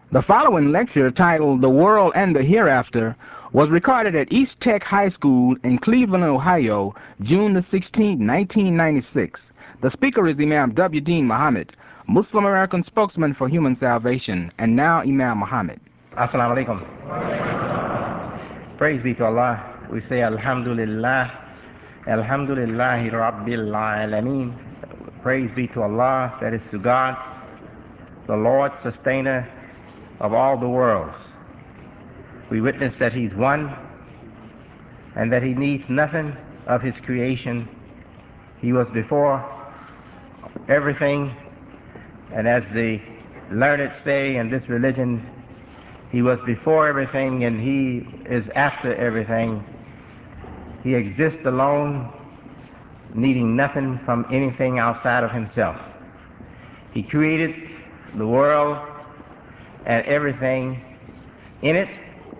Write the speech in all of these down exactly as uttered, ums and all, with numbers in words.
The following lecture, titled The World and the Hereafter, was recorded at East Tech High School in Cleveland, Ohio, June the sixteenth, nineteen ninety-six. The speaker is Imam W. Deen Muhammad, Muslim American spokesman for human salvation, and now Imam Muhammad. Assalamu alaikum. Praise be to Allah. We say Alhamdulillah. Alhamdulillahi Rabbil Alameen. Praise be to Allah, that is to God, the Lord, sustainer of all the worlds. We witness that He's one and that He needs nothing of His creation. He was before everything, and as the learned say in this religion, He was before everything and He is after everything. He exists alone, needing nothing from anything outside of Himself. He created the world and everything in it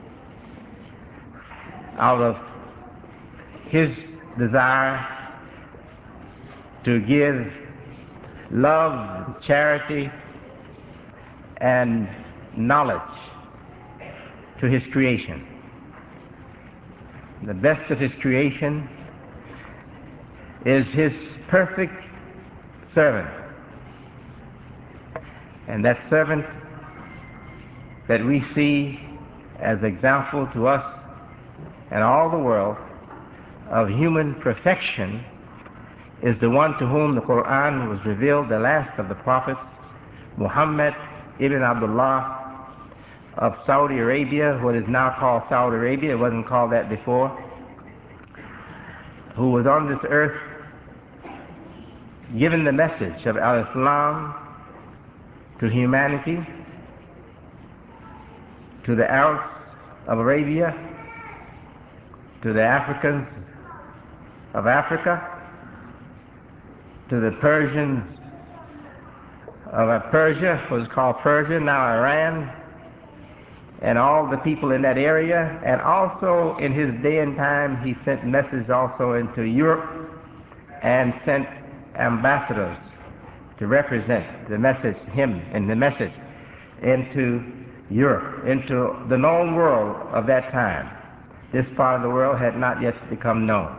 out of His desire to give love, charity, and knowledge to His creation. The best of His creation is His perfect servant. And that servant that we see as example to us and all the world of human perfection is the one to whom the Quran was revealed, the last of the prophets, Muhammad ibn Abdullah of Saudi Arabia, what is now called Saudi Arabia, it wasn't called that before, who was on this earth giving the message of al-Islam to humanity, to the Arabs of Arabia, to the Africans of Africa, to the Persians of Persia, what was called Persia, now Iran, and all the people in that area. And also in his day and time, he sent messages also into Europe and sent ambassadors to represent the message, him and the message, into Europe, into the known world of that time. This part of the world had not yet become known.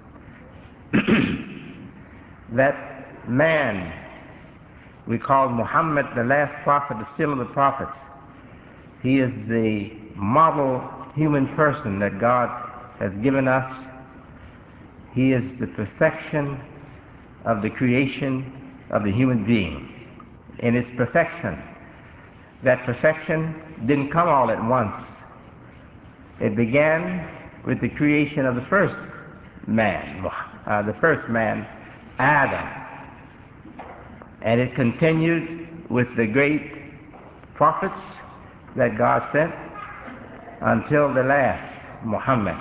That man we call Muhammad, the last prophet, the seal of the prophets. He is the model human person that God has given us. He is the perfection of the creation of the human being. In its perfection, that perfection didn't come all at once. It began with the creation of the first man, uh, the first man, Adam. And it continued with the great prophets that God sent until the last, Muhammad.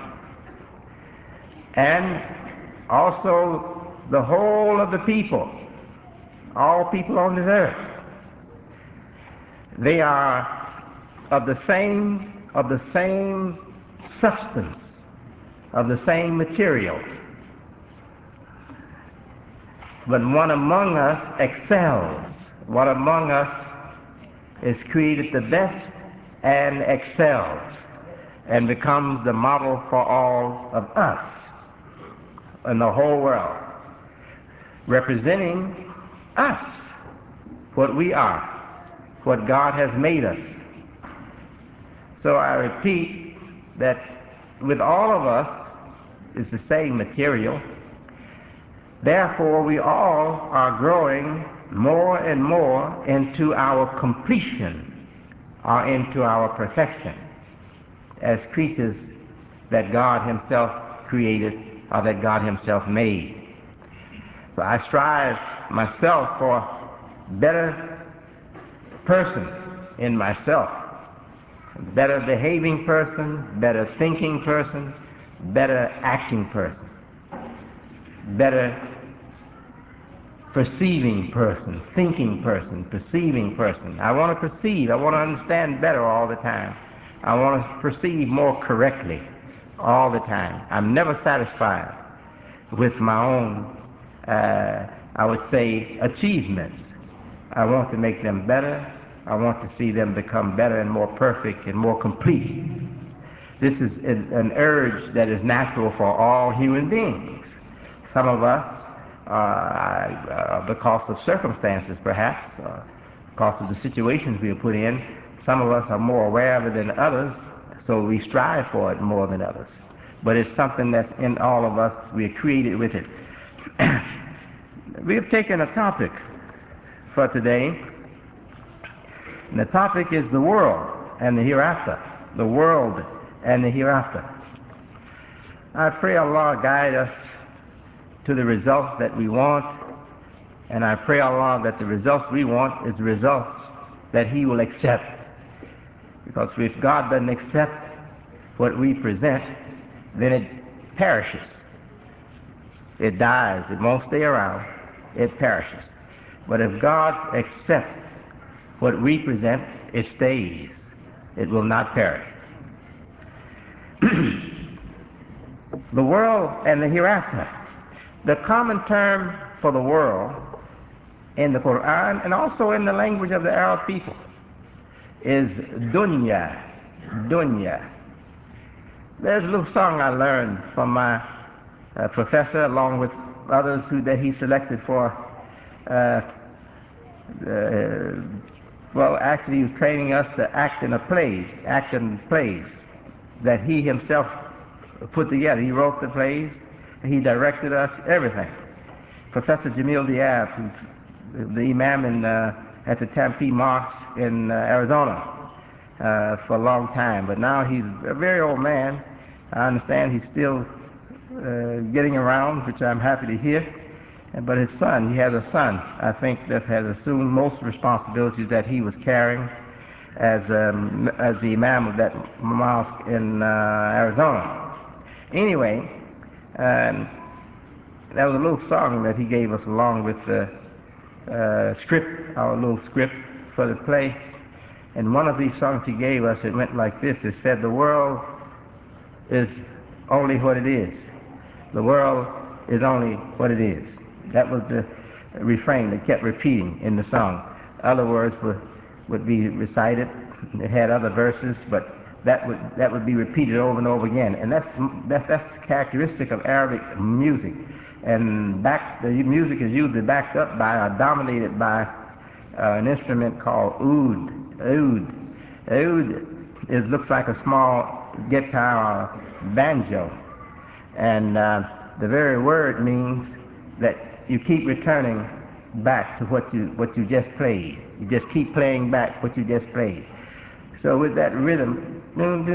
And also the whole of the people, all people on this earth, they are of the same, of the same substance, of the same material. But one among us excels. One among us is created the best and excels and becomes the model for all of us in the whole world, representing us, what we are, what God has made us. So I repeat that with all of us is the same material. Therefore, we all are growing more and more into our completion, or into our perfection, as creatures that God Himself created, or that God Himself made. So I strive myself for a better person in myself, better behaving person, better thinking person, better acting person, better perceiving person, thinking person, perceiving person. I want to perceive, I want to understand better all the time. I want to perceive more correctly all the time. I'm never satisfied with my own, uh, I would say, achievements. I want to make them better I want to see them become better and more perfect and more complete. This is an, an urge that is natural for all human beings. Some of us, uh, uh, because of circumstances perhaps, uh, because of the situations we are put in, some of us are more aware of it than others, so we strive for it more than others. But it's something that's in all of us. We are created with it. We've taken a topic for today, and the topic is the world and the hereafter. The world and the hereafter. I pray Allah guide us to the results that we want, and I pray Allah that the results we want is results that He will accept. Because if God doesn't accept what we present, then it perishes. It dies. It won't stay around. It perishes. But if God accepts what we present, it stays. It will not perish. The world and the hereafter. The common term for the world in the Quran and also in the language of the Arab people is dunya. Dunya. There's a little song I learned from my uh, professor, along with others who that he selected for. Uh, uh, well, actually, he was training us to act in a play, act in plays that he himself put together. He wrote the plays, he directed us, everything. Professor Jamil Diab, who, the imam in, uh, at the Tempe Mosque in uh, Arizona uh, for a long time, but now he's a very old man. I understand he's still uh, getting around, which I'm happy to hear. But his son, he has a son, I think, that has assumed most responsibilities that he was carrying as, um, as the imam of that mosque in uh, Arizona. Anyway, um, that was a little song that he gave us along with the uh, script, our little script for the play. And one of these songs he gave us, it went like this. It said, the world is only what it is. The world is only what it is. That was the refrain that kept repeating in the song. Other words would, would be recited. It had other verses, but that would that would be repeated over and over again. And that's that, that's characteristic of Arabic music. And back the music is usually backed up by or dominated by uh, an instrument called oud. Oud. Oud is looks like a small guitar or banjo. And uh, the very word means that you keep returning back to what you what you just played. You just keep playing back what you just played. So with that rhythm, with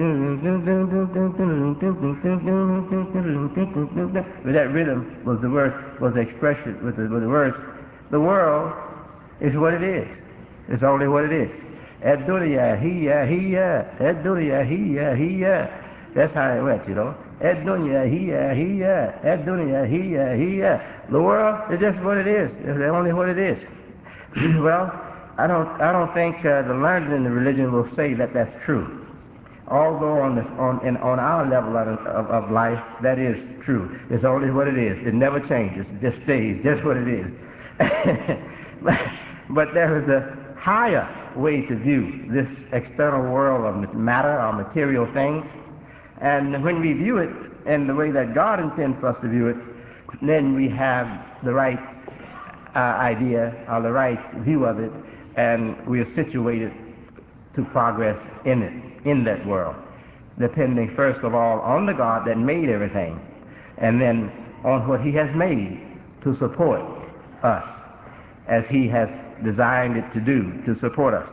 that rhythm was the word was the expression with the, with the words. The world is what it is. It's only what it is. Ad dunya hiya hiya. Ad dunya hiya hiya. That's how it went, you know. Ad dunya hiya hiya. Ad dunya hiya hiya. The world is just what it is. It's only what it is. Well, I don't, I don't think uh, the learned in the religion will say that that's true. Although on, the, on, in, on our level of, of, of life, that is true. It's only what it is. It never changes. It just stays just what it is. but, but there is a higher way to view this external world of matter or material things. And when we view it in the way that God intends for us to view it, then we have the right uh, idea or the right view of it, and we are situated to progress in it, in that world, depending first of all on the God that made everything, and then on what He has made to support us as He has designed it to do, to support us.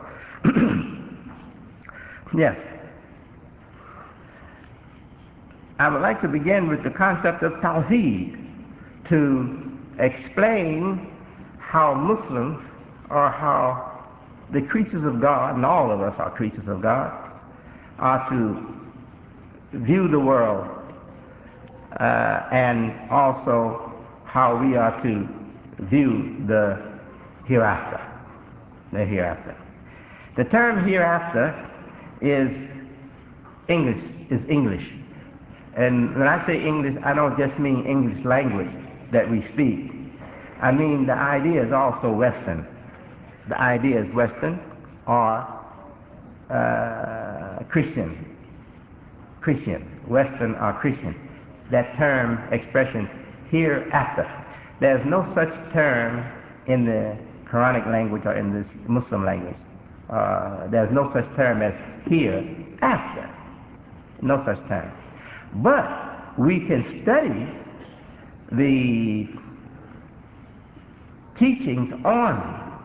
Yes. I would like to begin with the concept of Tawheed to explain how Muslims, or how the creatures of God, and all of us are creatures of God, are to view the world, uh, and also how we are to view the hereafter. The hereafter. The term hereafter is English, is English. And when I say English, I don't just mean English language that we speak. I mean the idea is also Western. The idea is Western. are uh, Christian. Christian. Western are Christian. That term, expression, hereafter. There's no such term in the Quranic language or in this Muslim language. Uh, there's no such term as hereafter. No such term. But we can study the teachings on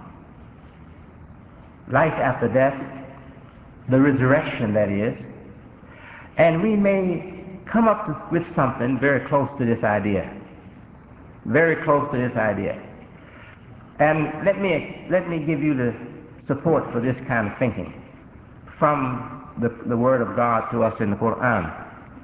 life after death, the resurrection that is, and we may come up to, with something very close to this idea. Very close to this idea. And let me, let me give you the support for this kind of thinking from the, the Word of God to us in the Quran.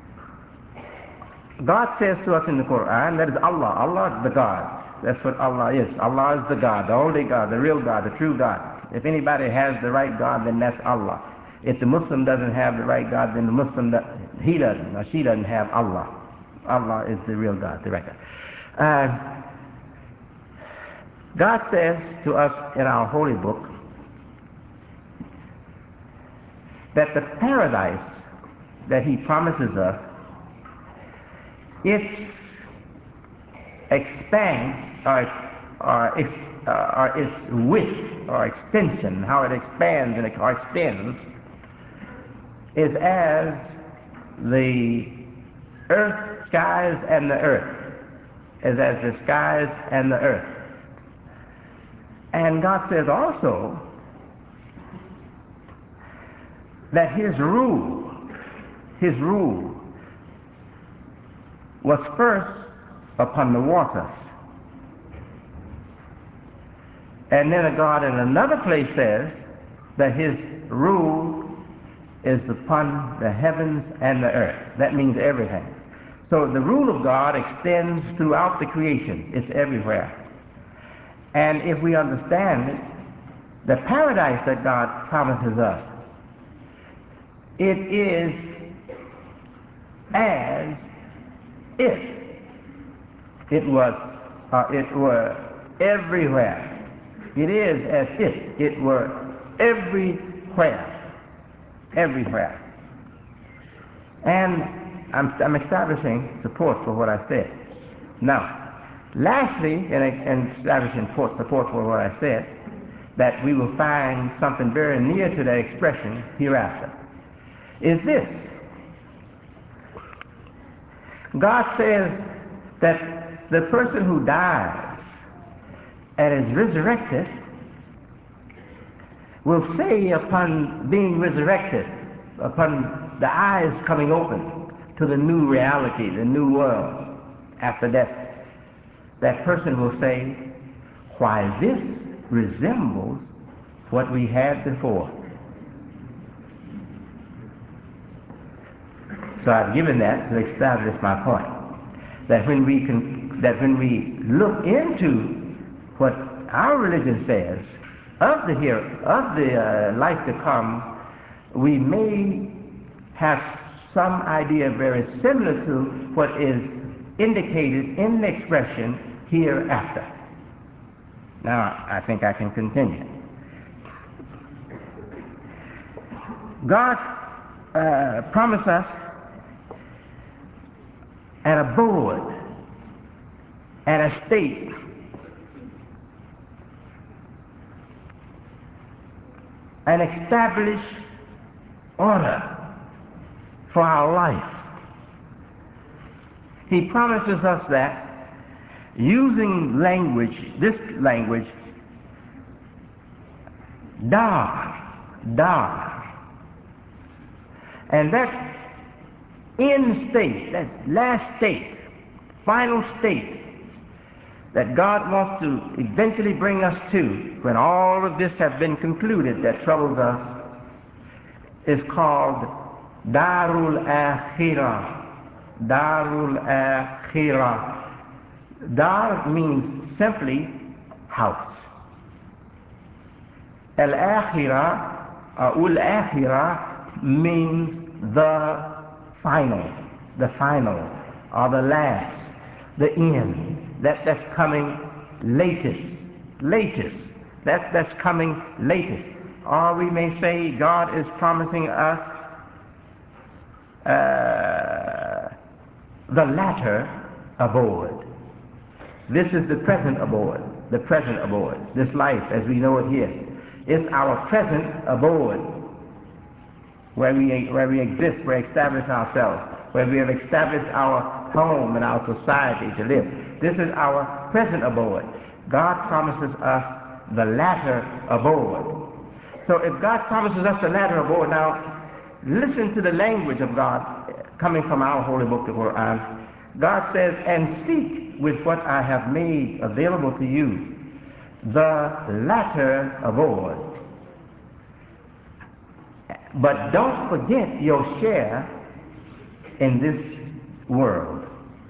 God says to us in the Quran, that is Allah, Allah the God. That's what Allah is. Allah is the God, the only God, the real God, the true God. If anybody has the right God, then that's Allah. If the Muslim doesn't have the right God, then the Muslim, he doesn't, or she doesn't have Allah. Allah is the real God, the right God. Uh, God says to us in our holy book that the paradise that he promises us, its expanse or, or, its, uh, or its width or extension, how it expands and it, or extends, is as the earth, skies and the earth, is as the skies and the earth. And God says also that his rule, his rule was first upon the waters. And then God in another place says that his rule is upon the heavens and the earth. That means everything. So the rule of God extends throughout the creation. It's everywhere. And if we understand it, the paradise that God promises us, it is as if it was, uh, it were everywhere. It is as if it were everywhere. Everywhere. And I'm, I'm establishing support for what I said. Now, lastly, in, in establishing support for what I said, that we will find something very near to the expression hereafter, is this. God says that the person who dies and is resurrected will say upon being resurrected, upon the eyes coming open to the new reality, the new world after death, that person will say, why, this resembles what we had before. So I've given that to establish my point, that when we can, that when we look into what our religion says of the here, of the uh, life to come, we may have some idea very similar to what is indicated in the expression hereafter. Now, I think I can continue. God uh, promised us an abode, an estate, an established order for our life. He promises us that using language, this language, dar, dar, and that end state, that last state, final state that God wants to eventually bring us to when all of this has been concluded that troubles us, is called Darul Akhirah. Darul Akhirah. Dar means simply house. Al-Akhirah, uh, Ul-Akhirah means the final, the final, or the last, the end. That, that's coming latest, latest. That, that's coming latest. Or we may say God is promising us uh, the latter abode. This is the present abode, the present abode. This life as we know it here is our present abode, where we, where we exist, where we establish ourselves, where we have established our home and our society to live. This is our present abode. God promises us the latter abode. So if God promises us the latter abode, now listen to the language of God coming from our holy book, the Quran. God says, and seek with what I have made available to you the latter abode. But don't forget your share in this world.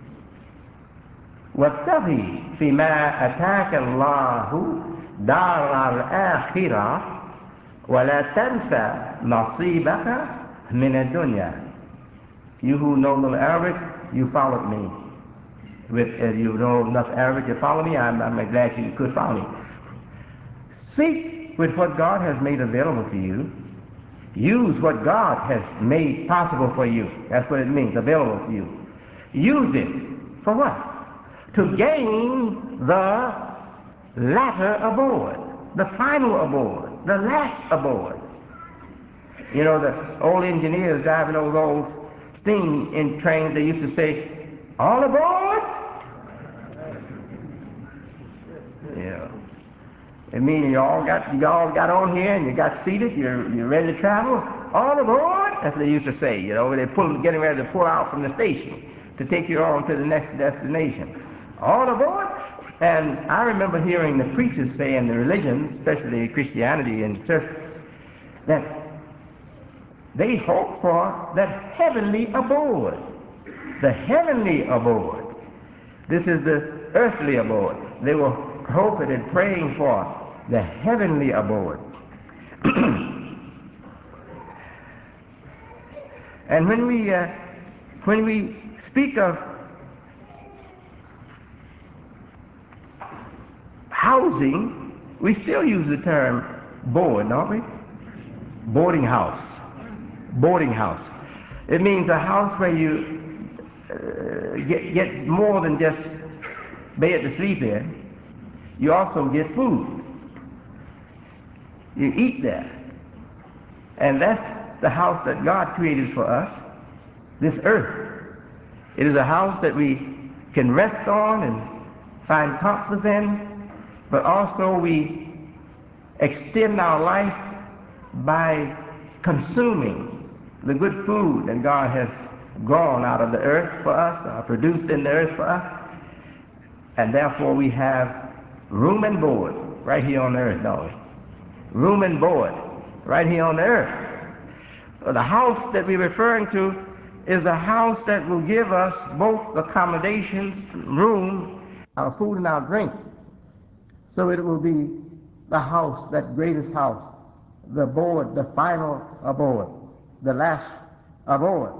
وَابْتَغِي فِيمَا أَتَاكَ اللَّهُ دَارَ الْآخِرَةِ وَلَا تَنْسَ نَصِيبَكَ مِنَ الدُّنْيَا. You who know little Arabic, you followed me. With, if you know enough Arabic to follow me, I'm, I'm glad you could follow me. Seek with what God has made available to you. Use what God has made possible for you. That's what it means, available to you. Use it for what? To gain the latter abode, the final abode, the last abode. You know, the old engineers driving those old steam in trains, they used to say, all aboard? Yeah. It means you all got you all got on here and you got seated, you're you're ready to travel. All aboard? That's what they used to say, you know, when they're pulling, getting ready to pull out from the station to take you on to the next destination. All aboard? And I remember hearing the preachers say in the religions, especially Christianity and the church, that they hope for that heavenly abode. The heavenly abode. This is the earthly abode. They were hoping and praying for the heavenly abode. And when we uh, when we speak of housing, we still use the term board, don't we? Boarding house. Boarding house. It means a house where you uh, get, get more than just bed to sleep in. You also get food. You eat there. And that's the house that God created for us, this earth. It is a house that we can rest on and find comfort in, but also we extend our life by consuming the good food that God has grown out of the earth for us, or produced in the earth for us, and therefore we have room and board right here on the earth, don't we? Room and board right here on the earth. The house that we're referring to is a house that will give us both accommodations, room, our food and our drink. So it will be the house, that greatest house, the abode, the final abode, the last abode.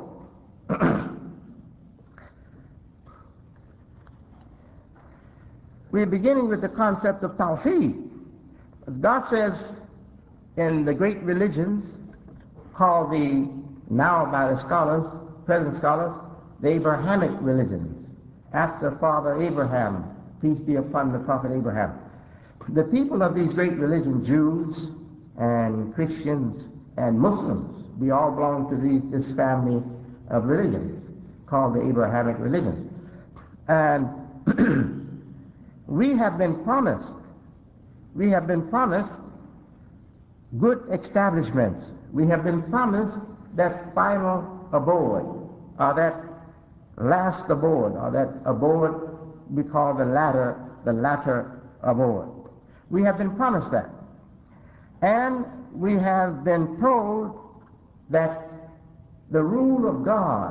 We're beginning with the concept of Tawheed. As God says in the great religions, called the, now by the scholars, present scholars, the Abrahamic religions, after Father Abraham, peace be upon the prophet Abraham. The people of these great religions, Jews and Christians and Muslims, we all belong to these, this family of religions called the Abrahamic religions. And we have been promised, we have been promised good establishments. We have been promised that final abode, or that last abode, or that abode we call the latter, the latter abode. We have been promised that. And we have been told that the rule of God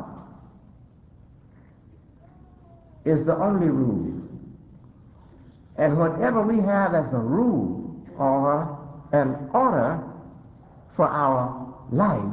is the only rule. And whatever we have as a rule or an order for our life,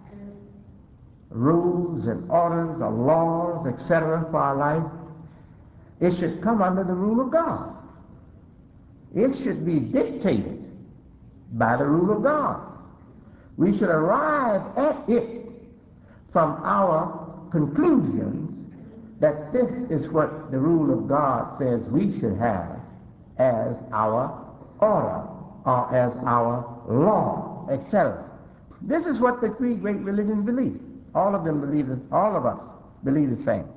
rules and orders or laws, et cetera, for our life, it should come under the rule of God. It should be dictated by the rule of God. We should arrive at it from our conclusions that this is what the rule of God says we should have as our order or as our law, et cetera. This is what the three great religions believe. All of them believe it, all of us believe the same.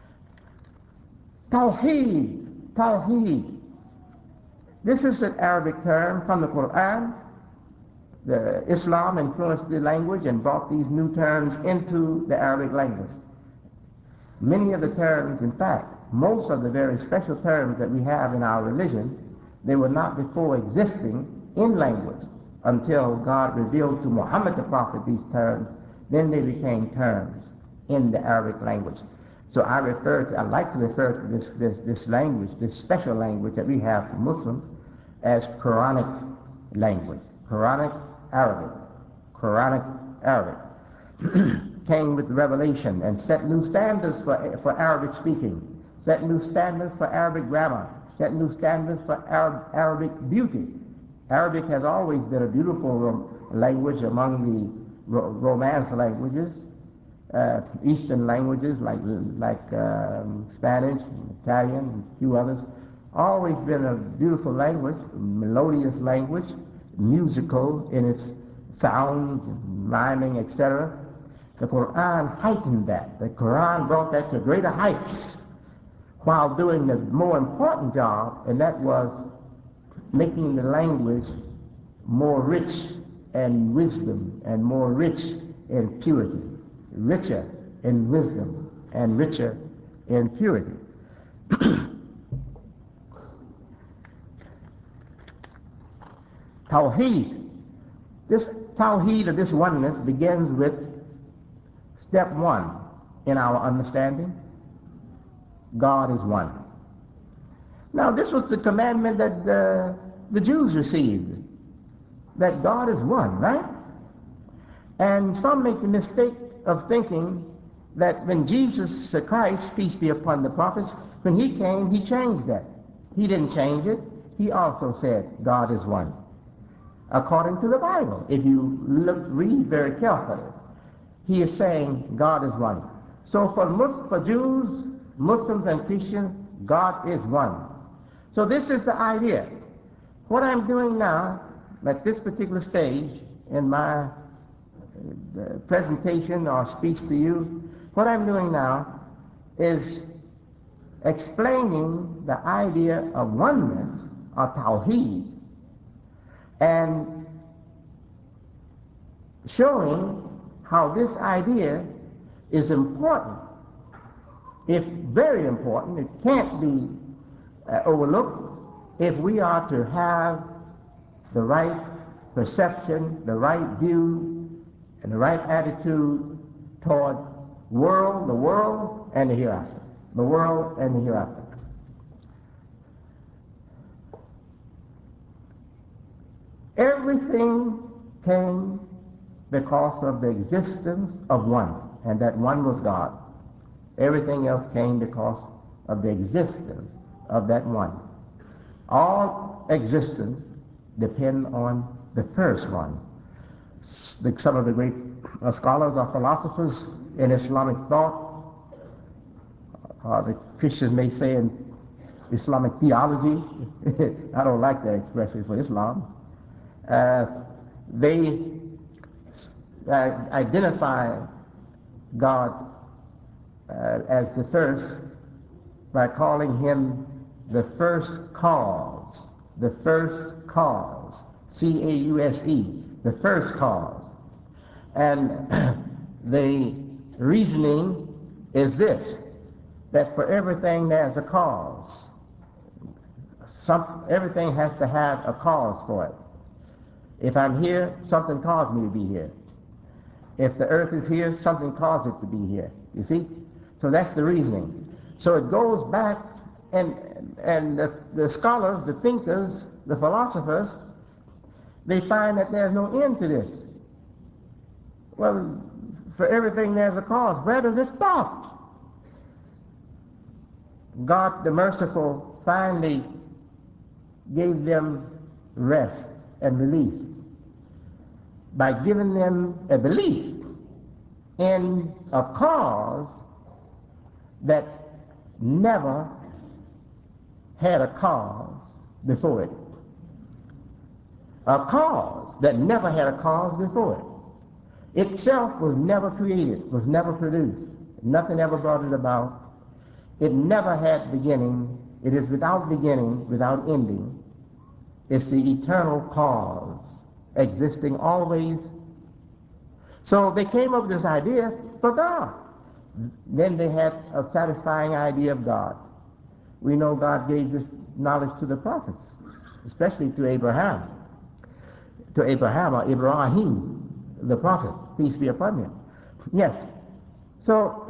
Tawheed, Tawheed. This is an Arabic term from the Quran. The Islam influenced the language and brought these new terms into the Arabic language. Many of the terms, in fact, most of the very special terms that we have in our religion, they were not before existing in language until God revealed to Muhammad the Prophet these terms. Then they became terms in the Arabic language. So I refer to, I like to refer to this, this, this language, this special language that we have for Muslims as Quranic language, Quranic Arabic, Quranic Arabic. Came with revelation and set new standards for, for Arabic speaking, set new standards for Arabic grammar, set new standards for Arab, Arabic beauty. Arabic has always been a beautiful rom- language among the ro- Romance languages. Uh, Eastern languages like like um, Spanish, Italian, and a few others, always been a beautiful language, melodious language, musical in its sounds, and rhyming, et cetera. The Quran heightened that. The Quran brought that to greater heights while doing the more important job, and that was making the language more rich in wisdom and more rich in purity. Richer in wisdom and richer in purity. Tawheed. This Tawheed, or this oneness, begins with step one in our understanding. God is one. Now, this was the commandment that the, the Jews received, that God is one, right? And some make the mistake of thinking that when Jesus Christ, peace be upon the prophets, when he came, he changed that. He didn't change it. He also said, God is one. According to the Bible, if you look, read very carefully, he is saying God is one. So for, Mus- for Jews, Muslims, and Christians, God is one. So this is the idea. What I'm doing now, at this particular stage in my uh, presentation or speech to you, what I'm doing now is explaining the idea of oneness, or Tawheed, and showing how this idea is important, if very important. It can't be uh, overlooked if we are to have the right perception, the right view, and the right attitude toward world, the world and the hereafter. The world and the hereafter. Everything came because of the existence of one, and that one was God. Everything else came because of the existence of that one. All existence depend on the first one. Some of the great uh, scholars or philosophers in Islamic thought, or the Christians may say in Islamic theology, I don't like that expression for Islam, uh, they uh, identify God uh, as the first by calling him the first cause, the first cause, C A U S E, the first cause. And the reasoning is this, that for everything there's a cause. Some, everything has to have a cause for it. If I'm here, something caused me to be here. If the earth is here, something caused it to be here. You see? So that's the reasoning. So it goes back, and and the, the scholars, the thinkers, the philosophers, they find that there's no end to this. Well, for everything there's a cause. Where does it stop? God the merciful finally gave them rest and relief. by giving them a belief in a cause that never had a cause before it. A cause that never had a cause before it. Itself was never created, was never produced. Nothing ever brought it about. It never had beginning. It is without beginning, without ending. It's the eternal cause, existing always. So they came up with this idea for God. Then they had a satisfying idea of God. We know God gave this knowledge to the prophets, especially to Abraham. To Abraham, or Ibrahim, the prophet, peace be upon him. Yes. So,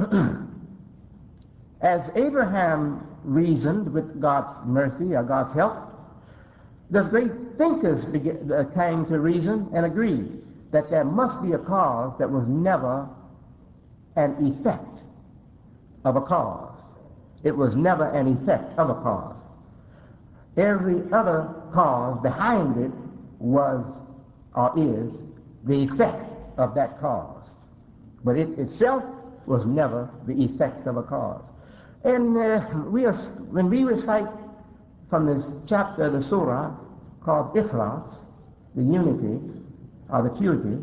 as Abraham reasoned with God's mercy or God's help, the great thinkers began, uh, came to reason and agreed that there must be a cause that was never an effect of a cause. It was never an effect of a cause. Every other cause behind it was or is the effect of that cause. But it itself was never the effect of a cause. And uh, we are, when we recite from this chapter, the surah, called Ikhlas, the unity, or the purity,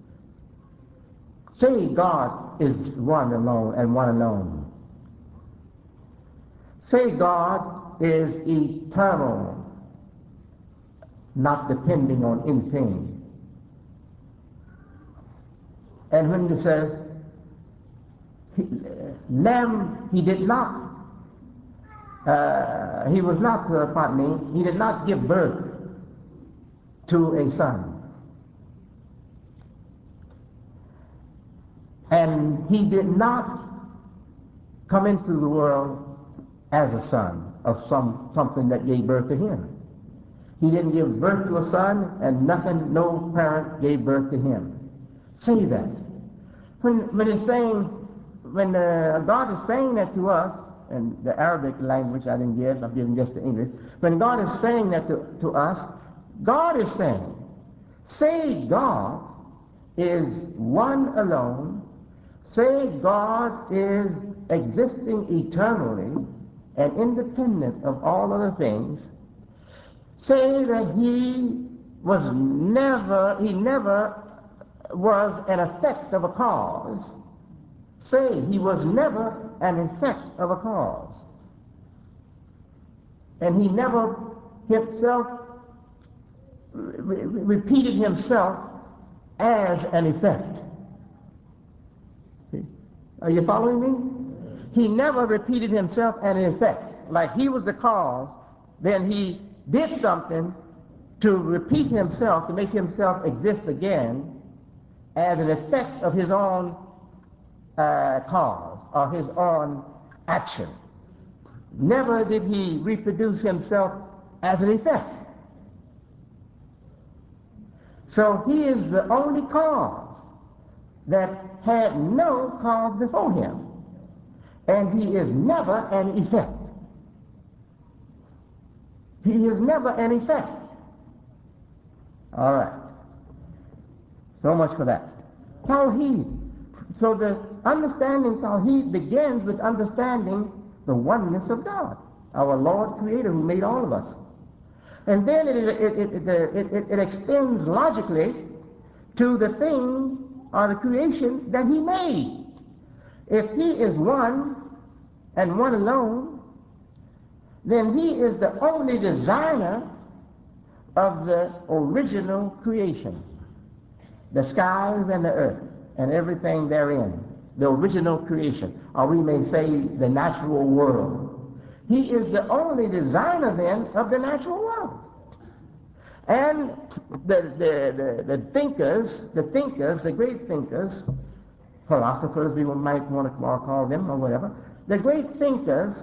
say God is one alone and one alone. Say God is eternal, not depending on anything. And when it says, he, Lamb, he did not, uh, he was not, uh, pardon me, he did not give birth to a son. And he did not come into the world as a son of some something that gave birth to him. He didn't give birth to a son, and nothing, no parent gave birth to him. Say that. When, when it's saying, when uh, God is saying that to us, and the Arabic language I didn't give, I'm giving just the English. When God is saying that to, to us, God is saying, say God is one alone, say God is existing eternally and independent of all other things, say that he was never, he never was an effect of a cause. Say he was never an effect of a cause. And he never himself re- re- repeated himself as an effect. Are you following me? He never repeated himself as an effect. Like he was the cause, then he did something to repeat himself, to make himself exist again as an effect of his own uh, cause or his own action. Never did he reproduce himself as an effect. So he is the only cause that had no cause before him. And he is never an effect. He is never an effect. All right. So much for that. Tawheed. So the understanding Tawheed begins with understanding the oneness of God, our Lord Creator who made all of us. And then it, it, it, it, it, it, it extends logically to the thing or the creation that he made. If he is one and one alone, then he is the only designer of the original creation, the skies and the earth and everything therein, the original creation, or we may say the natural world. He is the only designer then of the natural world. And the, the, the, the thinkers, the thinkers, the great thinkers, philosophers we might want to call them or whatever, the great thinkers,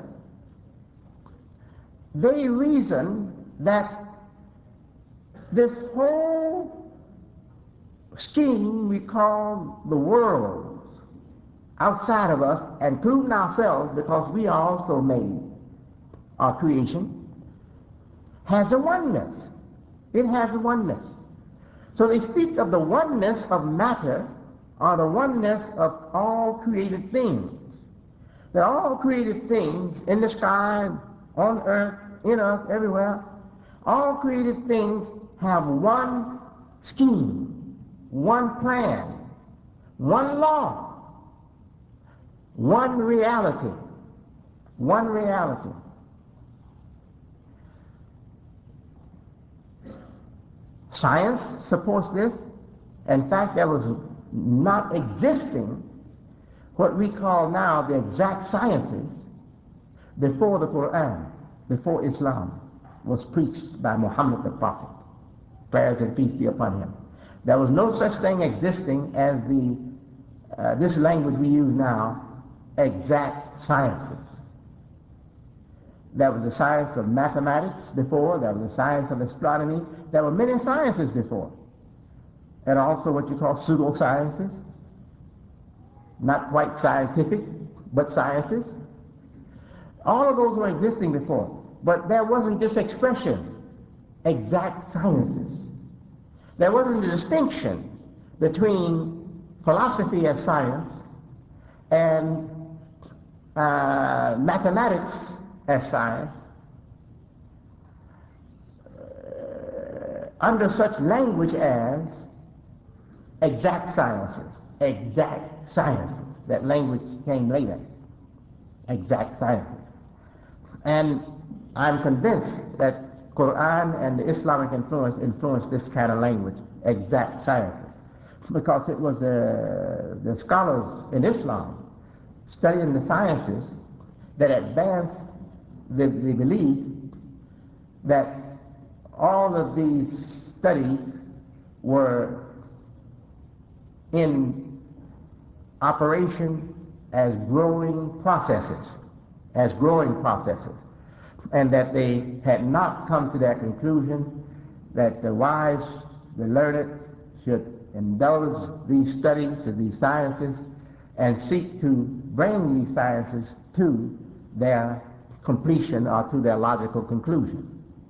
they reason that this whole scheme we call the world outside of us, including ourselves, because we are also made, our creation, has a oneness. It has a oneness. So they speak of the oneness of matter, or the oneness of all created things. That all created things in the sky, on earth, in us, everywhere, all created things have one scheme, one plan, one law, one reality, one reality. Science supports this. In fact, there was not existing what we call now the exact sciences before the Quran, before Islam was preached by Muhammad the Prophet. Prayers and peace be upon him. There was no such thing existing as the uh, this language we use now, exact sciences. There was the science of mathematics before, there was the science of astronomy, there were many sciences before. And also what you call pseudosciences, not quite scientific, but sciences. All of those were existing before, but there wasn't this expression, exact sciences. There wasn't a distinction between philosophy as science and uh, mathematics as science uh, under such language as exact sciences. Exact sciences. That language came later. Exact sciences. And I'm convinced that Quran and the Islamic influence influenced this kind of language, exact sciences, because it was the, the scholars in Islam studying the sciences that advanced the, the belief that all of these studies were in operation as growing processes, as growing processes, and that they had not come to that conclusion that the wise, the learned should indulge these studies of these sciences and seek to bring these sciences to their completion or to their logical conclusion.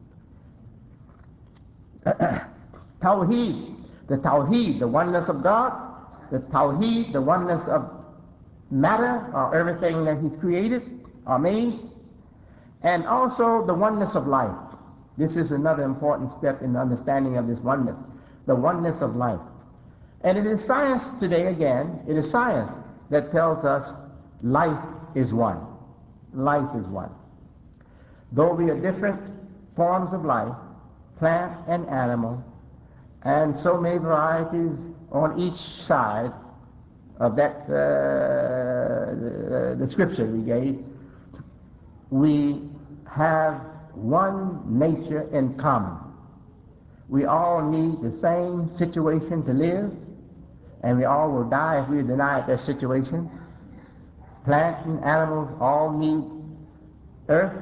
Tawheed, the Tawheed, the oneness of God, the Tawheed, the oneness of matter, or everything that he's created or made, and also the oneness of life. This is another important step in the understanding of this oneness, the oneness of life. And it is science today, again, it is science that tells us life is one. Life is one. Though we are different forms of life, plant and animal, and so many varieties on each side of that uh, description we gave, we have one nature in common. We all need the same situation to live, and we all will die if we are denied that situation. Plants and animals all need earth,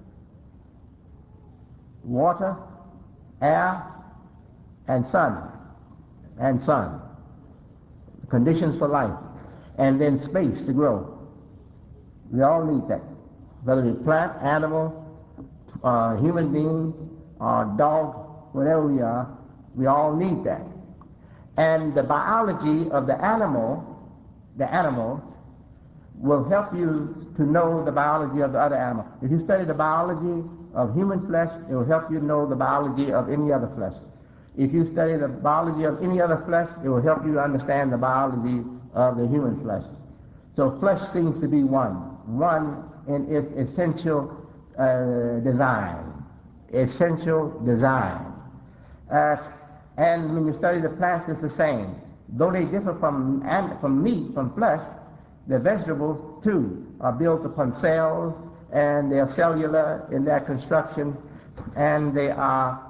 water, air, and sun, and sun, conditions for life, and then space to grow. We all need that. Whether we plant, animal, uh, human being, or dog, whatever we are, we all need that. And the biology of the animal, the animals, will help you to know the biology of the other animal. If you study the biology of human flesh, it will help you know the biology of any other flesh. If you study the biology of any other flesh, it will help you understand the biology of the human flesh. So flesh seems to be one, one in its essential uh, design, essential design. Uh, and when you study the plants, it's the same. Though they differ from, and from meat, from flesh, the vegetables too are built upon cells, and they are cellular in their construction, and they are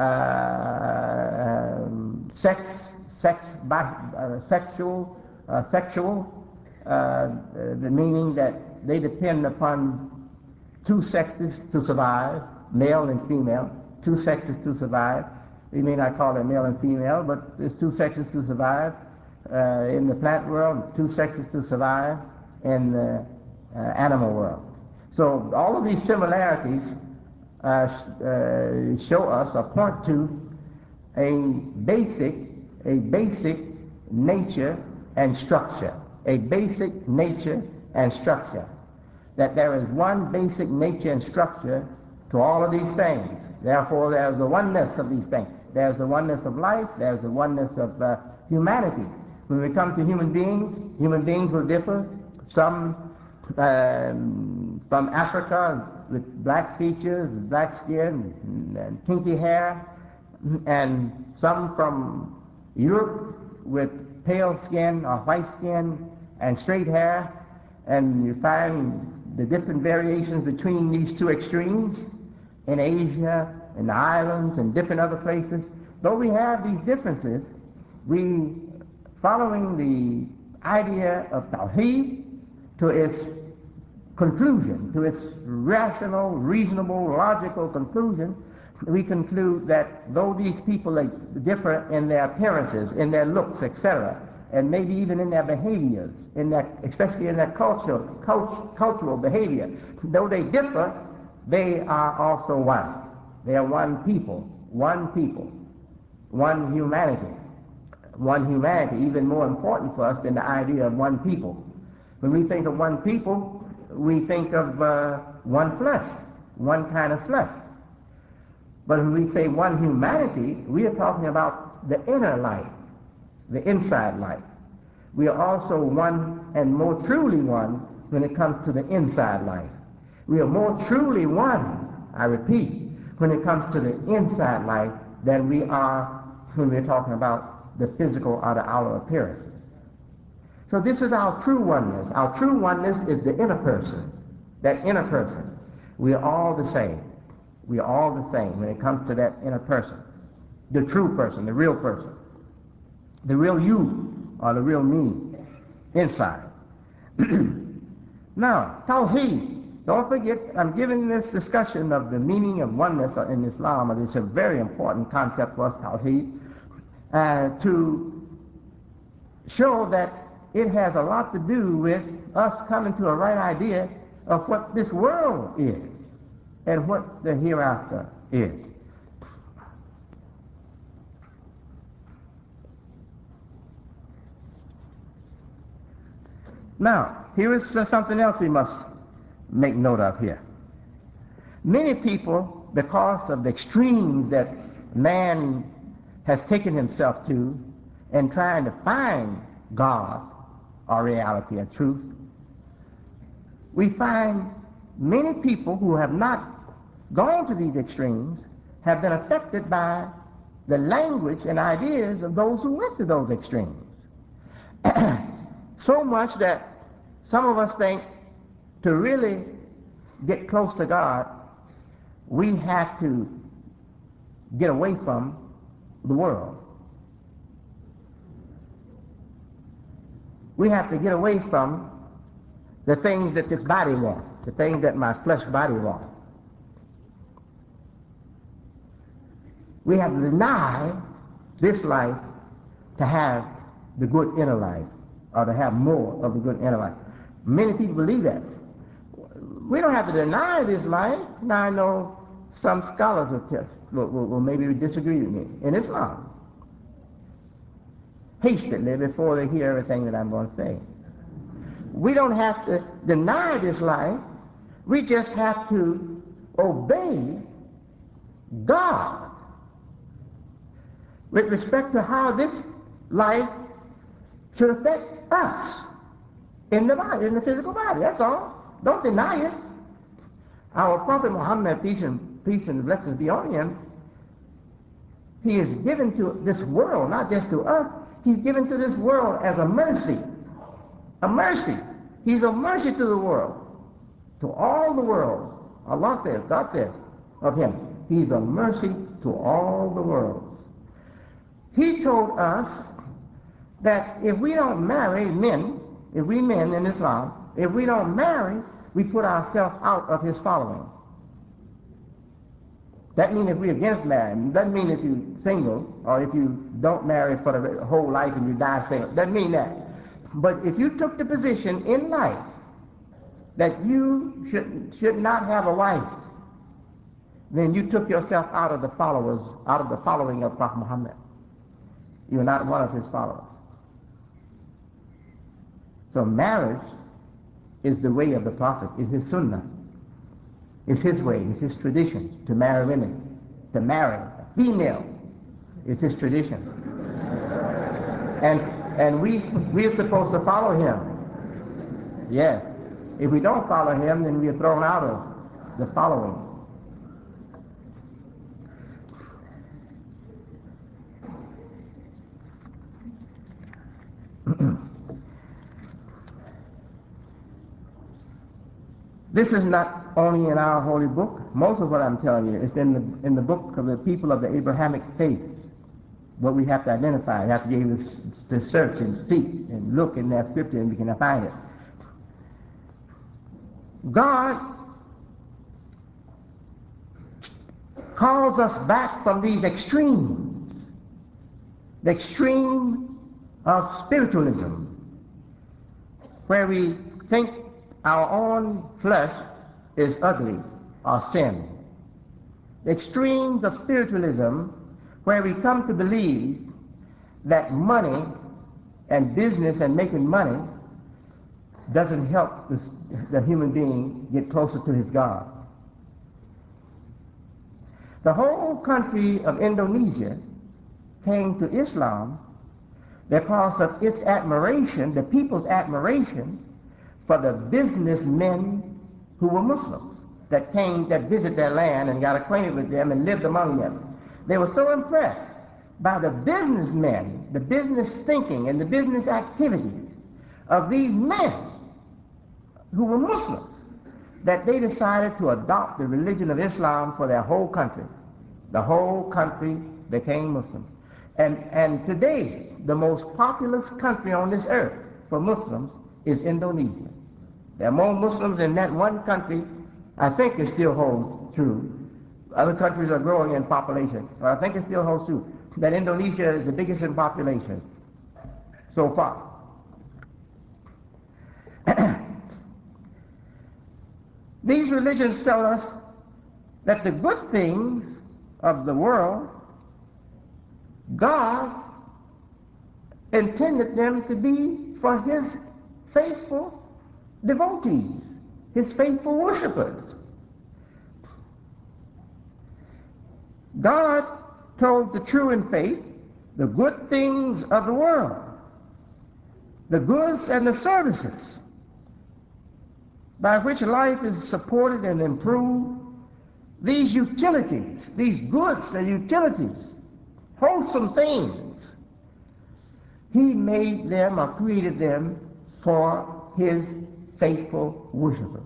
uh, um, sex, sex, uh, sexual, uh, sexual, uh, the meaning that they depend upon two sexes to survive, male and female, two sexes to survive. We may not call it male and female, but there's two sexes to survive. Uh, in the plant world, two sexes to survive in the uh, animal world. So all of these similarities uh, uh, show us or point to a basic a basic nature and structure. A basic nature and structure. That there is one basic nature and structure to all of these things. Therefore, there's the oneness of these things. There's the oneness of life. There's the oneness of uh, humanity. When we come to human beings, human beings will differ. Some um, from Africa with black features, black skin, and, and kinky hair, and some from Europe with pale skin or white skin and straight hair, and you find the different variations between these two extremes in Asia, in the islands, and different other places. Though we have these differences, we, following the idea of Tawheed to its conclusion, to its rational, reasonable, logical conclusion, we conclude that though these people are different in their appearances, in their looks, et cetera, and maybe even in their behaviors, in their, especially in their culture, cult, cultural behavior, though they differ, they are also one. They are one people, one people, one humanity. One humanity, even more important for us than the idea of one people. When we think of one people, we think of uh, one flesh, one kind of flesh. But when we say one humanity, we are talking about the inner life, the inside life. We are also one, and more truly one, when it comes to the inside life. We are more truly one, I repeat, when it comes to the inside life than we are when we're talking about the physical or the outer appearances. So this is our true oneness. Our true oneness is the inner person, that inner person. We are all the same. We are all the same when it comes to that inner person, the true person, the real person, the real you or the real me inside. Now, Tawheed, don't forget, I'm giving this discussion of the meaning of oneness in Islam, and it's a very important concept for us, Tawheed, uh, to show that it has a lot to do with us coming to a right idea of what this world is and what the hereafter is. Now, here is uh, something else we must make note of here. Many people, because of the extremes that man has taken himself to in trying to find God or reality or truth, we find many people who have not gone to these extremes have been affected by the language and ideas of those who went to those extremes. So much that some of us think to really get close to God, we have to get away from the world. We have to get away from the things that this body wants, the things that my flesh body wants. We have to deny this life to have the good inner life, or to have more of the good inner life. Many people believe that. We don't have to deny this life. Now I know some scholars will, test, will, will, will maybe disagree with me in Islam, hastily before they hear everything that I'm going to say. We don't have to deny this life. We just have to obey God with respect to how this life should affect us in the body, in the physical body. That's all. Don't deny it. Our Prophet Muhammad, peace and, peace and blessings be on him, he is given to this world, not just to us, he's given to this world as a mercy. A mercy. He's a mercy to the world, to all the worlds. Allah says, God says of him, he's a mercy to all the worlds. He told us that if we don't marry men, if we men in Islam, if we don't marry, we put ourselves out of his following. That means if we're against marriage. Doesn't mean if you're single or if you don't marry for the whole life and you die single. Doesn't mean that. But if you took the position in life that you should, should not have a wife, then you took yourself out of the followers, out of the following of Prophet Muhammad. you're not one of his followers. So marriage is the way of the Prophet, is his sunnah. It's his way, it's his tradition to marry women. To marry a female is his tradition. And and we we're supposed to follow him. Yes. If we don't follow him, then we are thrown out of the following. This is not only in our holy book. Most of what I'm telling you is in the in the book of the people of the Abrahamic faiths. What we have to identify, we have to be able to search and seek and look in that scripture, and we can find it. God calls us back from these extremes, the extreme of spiritualism, where we think our own flesh is ugly or sin. The extremes of spiritualism, where we come to believe that money and business and making money doesn't help the, the human being get closer to his God. The whole country of Indonesia came to Islam because of its admiration, the people's admiration for the businessmen who were Muslims that came, that visited their land and got acquainted with them and lived among them. They were so impressed by the businessmen, the business thinking and the business activities of these men who were Muslims, that they decided to adopt the religion of Islam for their whole country. The whole country became Muslim. And, and today, the most populous country on this earth for Muslims is Indonesia. There are more Muslims in that one country. I think it still holds true. Other countries are growing in population, but I think it still holds true that Indonesia is the biggest in population so far. These religions tell us that the good things of the world, God intended them to be for his faithful devotees, his faithful worshipers. God told the true in faith the good things of the world, the goods and the services by which life is supported and improved, these utilities, these goods and utilities, wholesome things, he made them or created them for his faithful worshipers.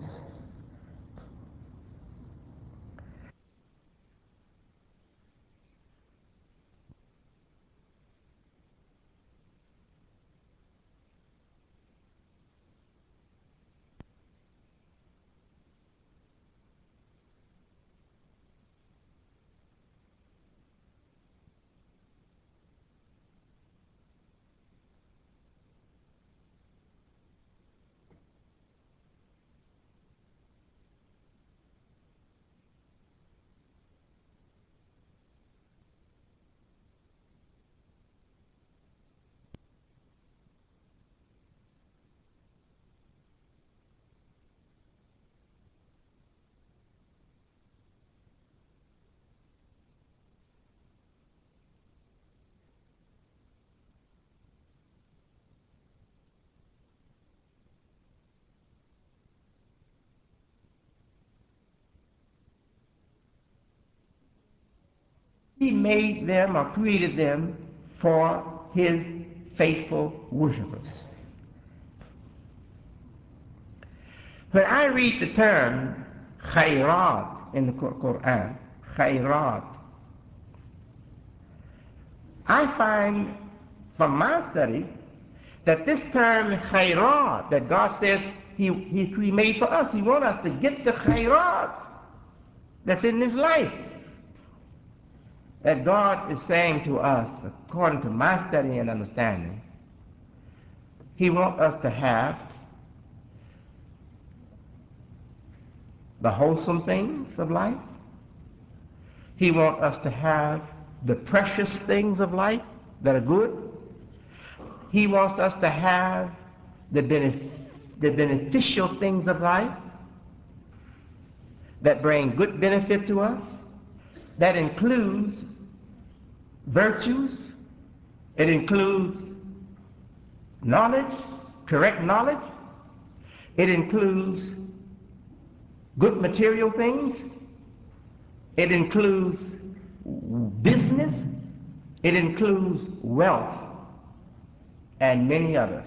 He made them or created them for his faithful worshipers. When I read the term khairat in the Quran, khairat, I find from my study that this term khairat that God says he, he, he made for us, he wants us to get the khairat that's in this life. That God is saying to us, according to my study and understanding, he wants us to have the wholesome things of life. He wants us to have the precious things of life. that are good. He wants us to have the, benef- the beneficial things of life that bring good benefit to us. That includes virtues. It includes knowledge, correct knowledge. It includes good material things. It includes business. It includes wealth and many others.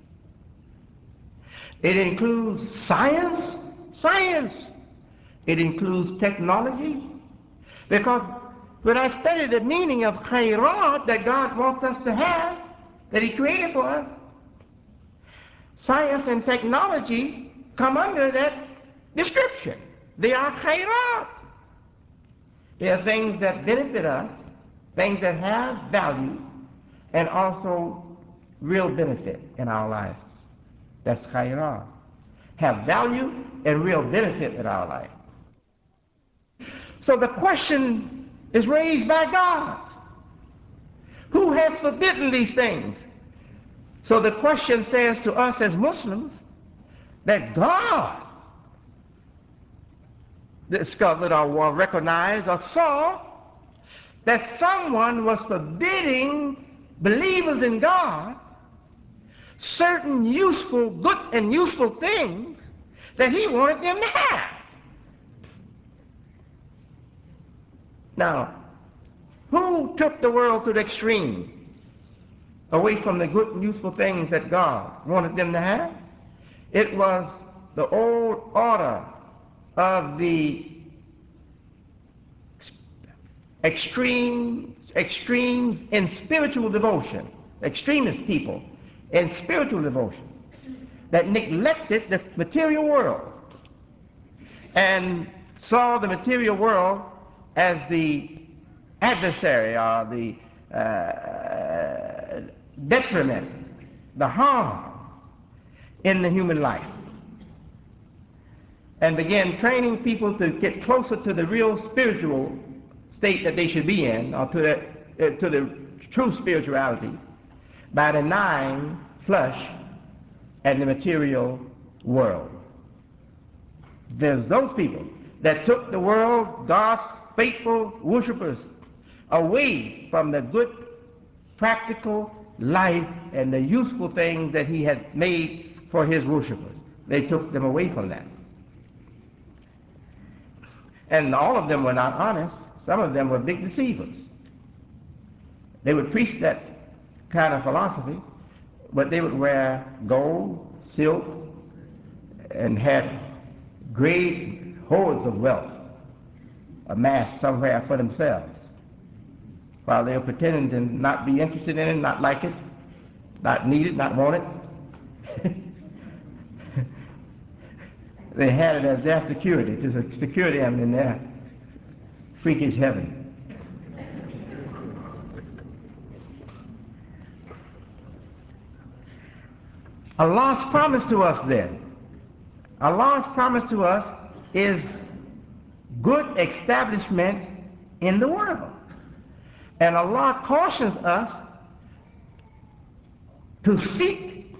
It includes science, science. It includes technology. Because when I study the meaning of khairat that God wants us to have, that He created for us, science and technology come under that description. They are khairat. They are things that benefit us, things that have value, and also real benefit in our lives. That's khairat. Have value and real benefit in our life. So the question is raised by God. Who has forbidden these things? So the question says to us as Muslims that God discovered or recognized or saw that someone was forbidding believers in God certain useful, good and useful things that He wanted them to have. Now, who took the world to the extreme, away from the good and useful things that God wanted them to have? It was the old order of the extreme, extremes in spiritual devotion, extremist people in spiritual devotion that neglected the material world and saw the material world as the adversary or the uh, detriment, the harm in the human life, and began training people to get closer to the real spiritual state that they should be in, or to the, uh, to the true spirituality, by denying flesh and the material world. There's those people that took the world, God's faithful worshipers, away from the good practical life and the useful things that He had made for His worshipers. They took them away from that. And all of them were not honest. Some of them were big deceivers. They would preach that kind of philosophy, but they would wear gold, silk, and had great hoards of wealth amassed somewhere for themselves, while they were pretending to not be interested in it, not like it, not need it, not want it. They had it as their security, to secure them in their freakish heaven. Allah's promise to us then, Allah's promise to us is good establishment in the world. And Allah cautions us to seek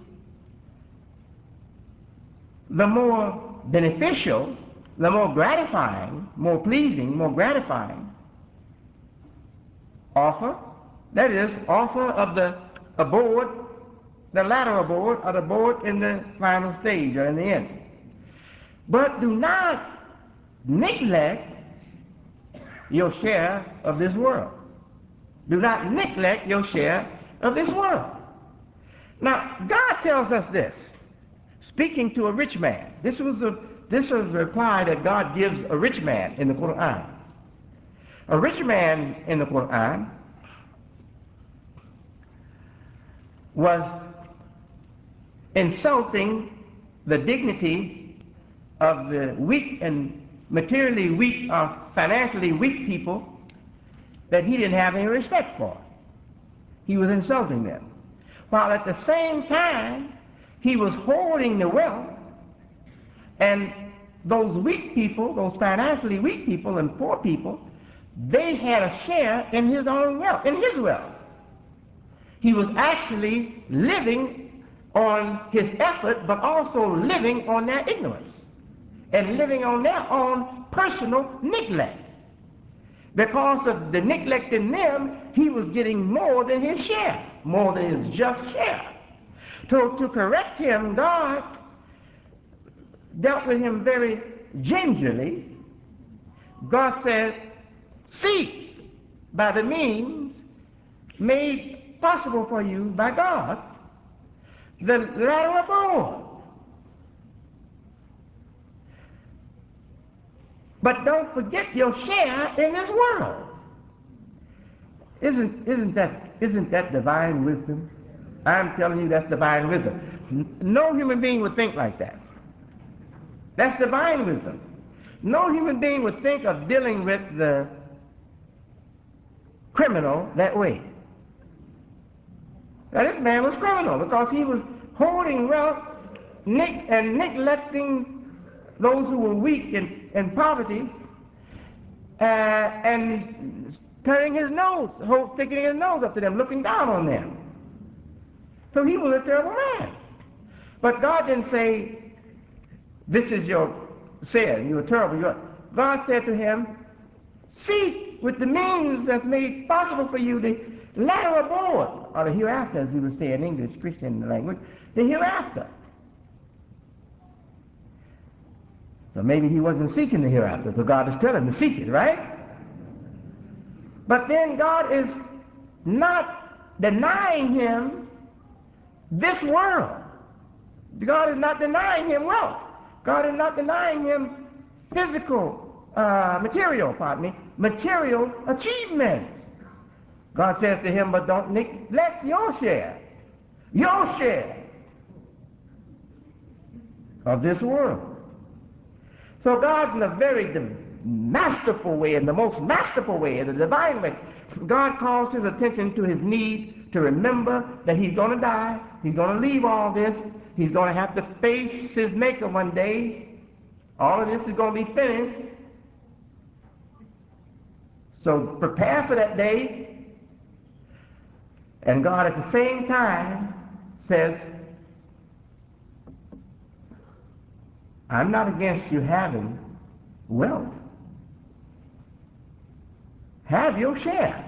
the more beneficial, the more gratifying, more pleasing, more gratifying offer, that is, offer of the abode, the latter abode, or the abode in the final stage or in the end. But do not neglect your share of this world. Do not neglect your share of this world. Now, God tells us this, speaking to a rich man. This was a this was a reply that God gives a rich man in the Quran. A rich man in the Quran was insulting the dignity of the weak and materially weak or financially weak people that he didn't have any respect for. He was insulting them, while at the same time he was hoarding the wealth, and those weak people, those financially weak people and poor people, they had a share in his own wealth, in his wealth. He was actually living on his effort, but also living on their ignorance and living on their own personal neglect. Because of the neglect in them, he was getting more than his share, more than his just share. So to correct him, God dealt with him very gingerly. God said, seek by the means made possible for you by God the latter abode. But don't forget your share in this world. Isn't, isn't, that, isn't that divine wisdom? I'm telling you, that's divine wisdom. No human being would think like that. That's divine wisdom. No human being would think of dealing with the criminal that way. Now, this man was criminal because he was holding wealth and neglecting those who were weak and in poverty, uh, and turning his nose, sticking his nose up to them, looking down on them. So he was a terrible man. But God didn't say, this is your sin, you're terrible. You're... God said to him, seek with the means that's made possible for you the latter abode, or the hereafter, as we would say in English, Christian language, the hereafter. So maybe he wasn't seeking the hereafter, so God is telling him to seek it, right? But then God is not denying him this world. God is not denying him wealth. God is not denying him physical, uh, material, pardon me, material achievements. God says to him, but don't neglect your share, your share of this world. So God, in a very masterful way, in the most masterful way, in the divine way, God calls his attention to his need to remember that he's going to die, he's going to leave all this, he's going to have to face his maker one day. All of this is going to be finished. So prepare for that day. And God at the same time says, I'm not against you having wealth. Have your share.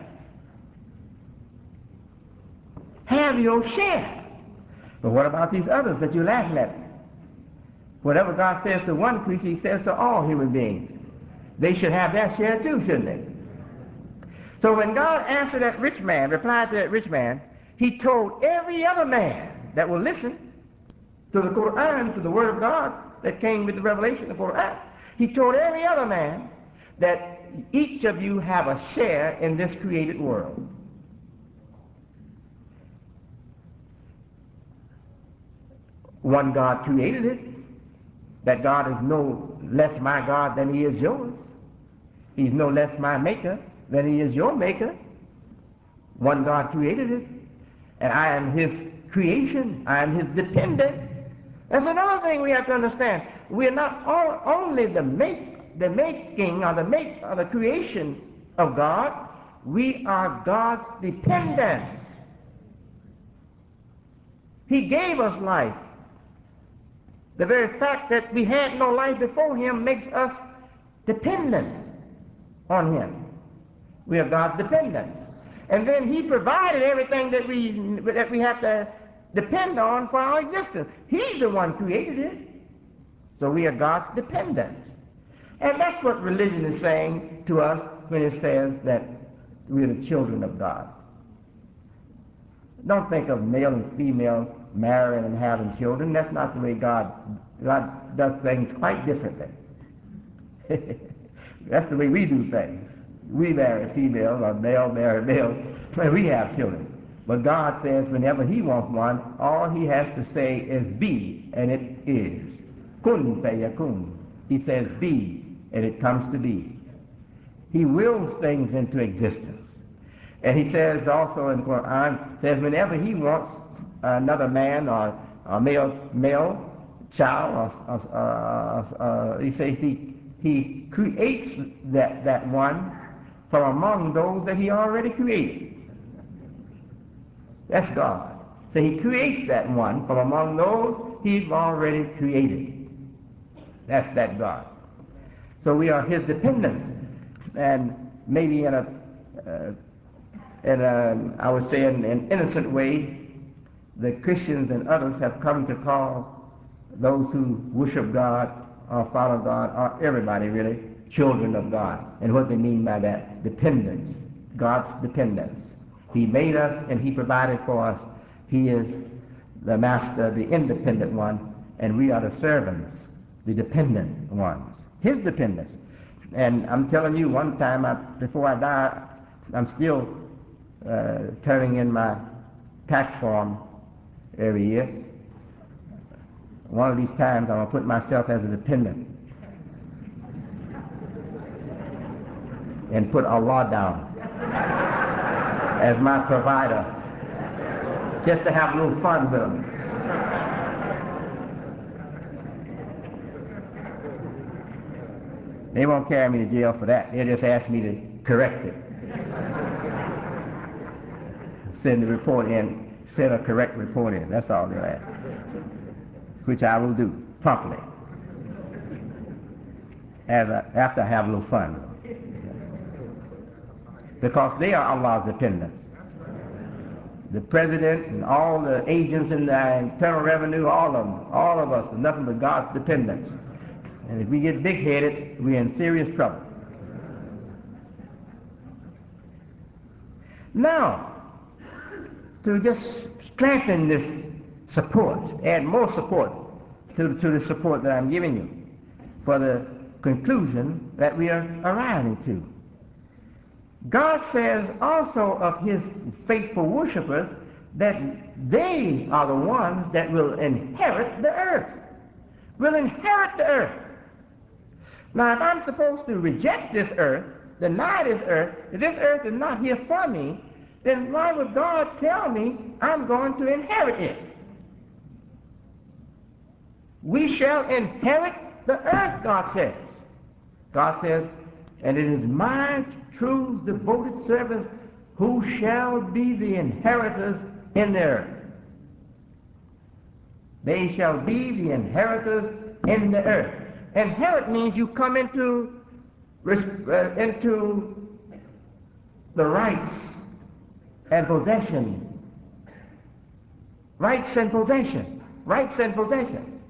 Have your share. But what about these others that you're laughing at? Whatever God says to one creature, he says to all human beings. They should have their share too, shouldn't they? So when God answered that rich man, replied to that rich man, he told every other man that will listen to the Quran, to the Word of God that came with the revelation of the Quran, he told every other man that each of you have a share in this created world. One God created it. That God is no less my God than he is yours. He's no less my maker than he is your maker. One God created it, and I am his creation. I am his dependent. That's another thing we have to understand. We are not all, only the make, the making or the make or the creation of God. We are God's dependents. He gave us life. The very fact that we had no life before him makes us dependent on him. We are God's dependents. And then he provided everything that we that we have to depend on for our existence. He's the one created it. So we are God's dependents. And that's what religion is saying to us when it says that we're the children of God. Don't think of male and female marrying and having children. That's not the way God, God does things quite differently. That's the way we do things. We marry female or male marry male, and we have children. But God says whenever he wants one, all he has to say is be, and it is. Kun fayakun. He says be, and it comes to be. He wills things into existence. And he says also in the Quran, says whenever he wants another man or a male male child, or, or, uh, uh, he says he, he creates that, that one from among those that he already created. That's God. So he creates that one from among those he's already created. That's that God. So we are his dependents. And maybe in a, uh, in a I would say in an innocent way, the Christians and others have come to call those who worship God or follow God, or everybody really, children of God. And what they mean by that, dependence, God's dependence. He made us and he provided for us. He is the master, the independent one, and we are the servants, the dependent ones, his dependents. And I'm telling you, one time I, before I die, I'm still uh, turning in my tax form every year. One of these times I'm going to put myself as a dependent and put Allah down as my provider, just to have a little fun with them. They won't carry me to jail for that. They'll just ask me to correct it. Send the report in, send a correct report in. That's all they'll ask, which I will do promptly, as I, after I have a little fun with them. Because they are Allah's dependents. The president and all the agents in the Internal Revenue, all of them, all of us are nothing but God's dependents. And if we get big-headed, we're in serious trouble. Now, to just strengthen this support, add more support to, to the support that I'm giving you for the conclusion that we are arriving to. God says also of his faithful worshipers that they are the ones that will inherit the earth, will inherit the earth. Now, if I'm supposed to reject this earth, deny this earth, if this earth is not here for me, then why would God tell me I'm going to inherit it? We shall inherit the earth, God says. God says, and it is my true devoted servants who shall be the inheritors in the earth. They shall be the inheritors in the earth. Inherit means you come into, uh, into the rights and possession. Rights and possession. Rights and possession.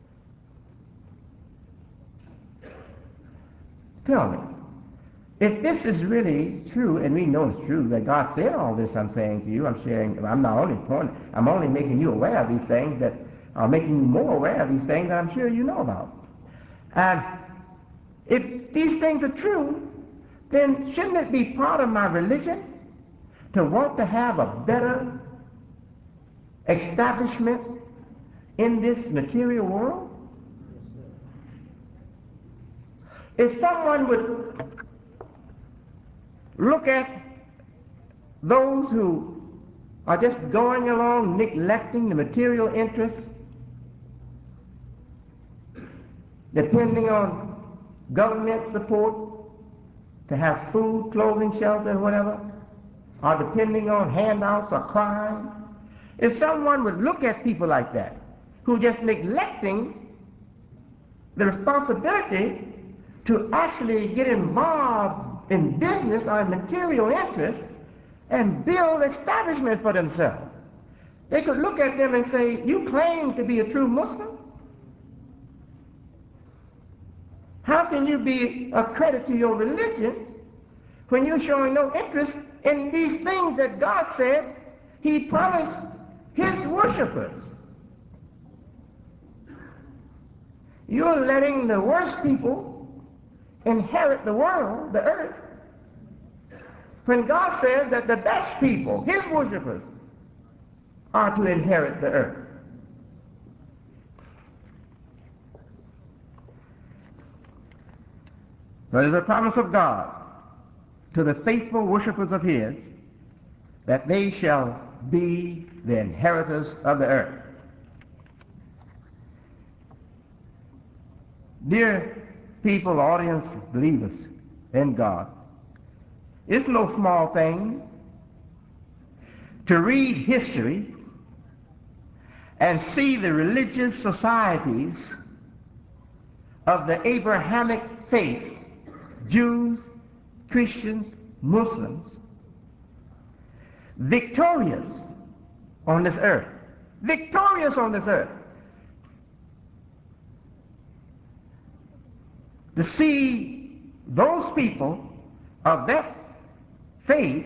Tell me, if this is really true, and we know it's true, that God said all this I'm saying to you, I'm sharing, I'm not only pointing, I'm only making you aware of these things that are making you more aware of these things that I'm sure you know about. And if these things are true, then shouldn't it be part of my religion to want to have a better establishment in this material world? If someone would look at those who are just going along neglecting the material interests, depending on government support to have food, clothing, shelter, and whatever, or depending on handouts or crime, if someone would look at people like that, who are just neglecting the responsibility to actually get involved in business or in material interest and build establishment for themselves, they could look at them and say, you claim to be a true Muslim? How can you be a credit to your religion when you're showing no interest in these things that God said he promised his worshipers? You're letting the worst people inherit the world, the earth, when God says that the best people, his worshipers, are to inherit the earth. But it is a promise of God to the faithful worshipers of his that they shall be the inheritors of the earth. Dear people, audience, believers in God, it's no small thing to read history and see the religious societies of the Abrahamic faith, Jews, Christians, Muslims, victorious on this earth, victorious on this earth, to see those people of that faith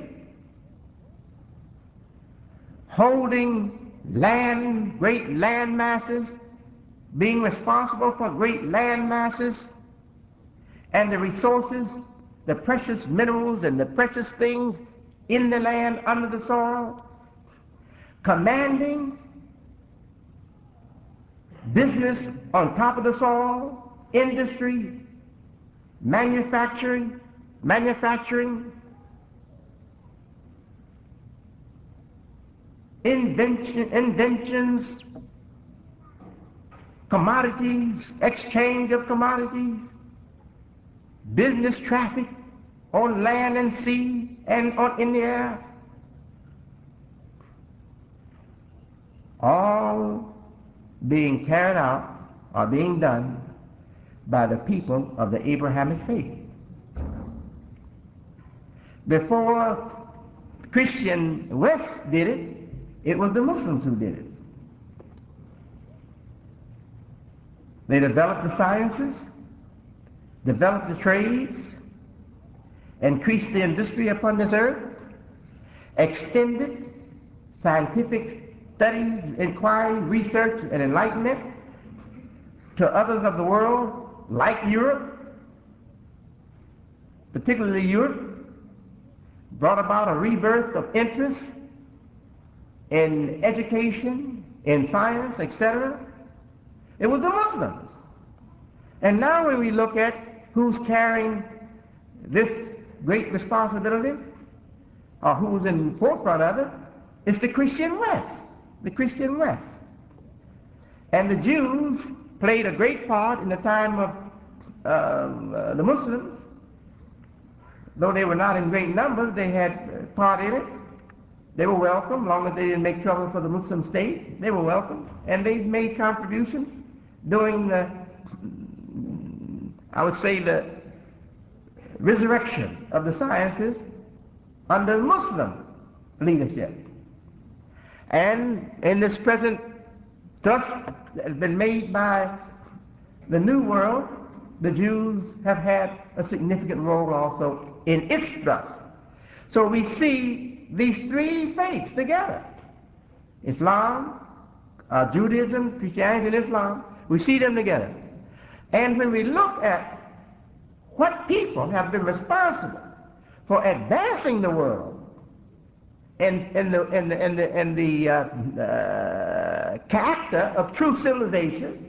holding land, great land masses, being responsible for great land masses and the resources, the precious minerals and the precious things in the land under the soil, commanding business on top of the soil, industry, manufacturing, manufacturing, invention, inventions, commodities, exchange of commodities, business traffic on land and sea and on in the air, all being carried out or being done by the people of the Abrahamic faith. Before Christian West did it, it was the Muslims who did it. They developed the sciences, developed the trades, increased the industry upon this earth, extended scientific studies, inquiry, research, and enlightenment to others of the world, like Europe, particularly Europe, brought about a rebirth of interest in education, in science, et cetera. It was the Muslims. And now when we look at who's carrying this great responsibility, or who's in the forefront of it, it's the Christian West, the Christian West. And the Jews played a great part in the time of uh, uh, the Muslims. Though they were not in great numbers, they had part in it. They were welcome, as long as they didn't make trouble for the Muslim state. They were welcome, and they made contributions during the, I would say, the resurrection of the sciences under Muslim leadership. And in this present thrust that has been made by the New World, the Jews have had a significant role also in its thrust. So we see these three faiths together: Islam, uh, Judaism, Christianity, and Islam. We see them together. And when we look at what people have been responsible for advancing the world in, in the, in the, in the, in the uh, uh, character of true civilization,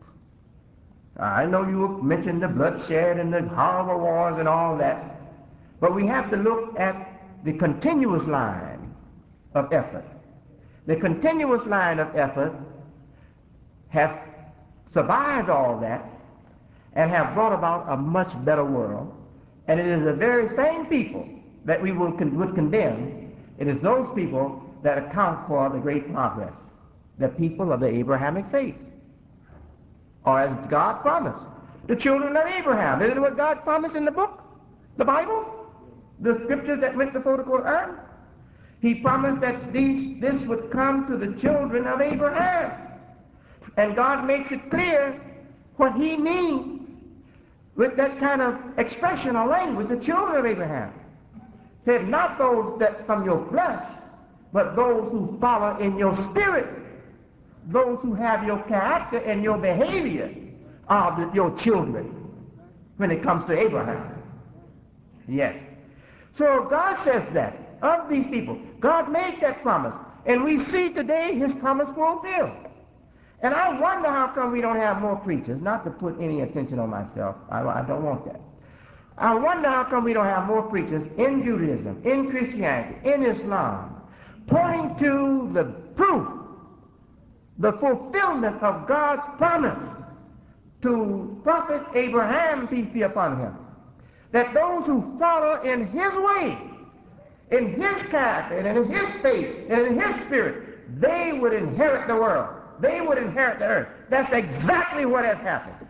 I know you mentioned the bloodshed and the horrible wars and all that, but we have to look at the continuous line of effort. The continuous line of effort has survived all that and have brought about a much better world. And it is the very same people that we will con would condemn. It is those people that account for the great progress, the people of the Abrahamic faith. Or as God promised, the children of Abraham. Isn't it what God promised in the book, the Bible, the scriptures that went before the Quran? He promised that these, this would come to the children of Abraham. And God makes it clear what he means with that kind of expression or language, the children of Abraham. Said, not those that from your flesh, but those who follow in your spirit. Those who have your character and your behavior are the, your children when it comes to Abraham. Yes. So God says that of these people. God made that promise. And we see today his promise fulfilled. And I wonder how come we don't have more preachers, not to put any attention on myself. I, I don't want that. I wonder how come we don't have more preachers in Judaism, in Christianity, in Islam, pointing to the proof, the fulfillment of God's promise to Prophet Abraham, peace be upon him, that those who follow in his way in his character and in his faith and in his spirit, they would inherit the world. They would inherit the earth. That's exactly what has happened.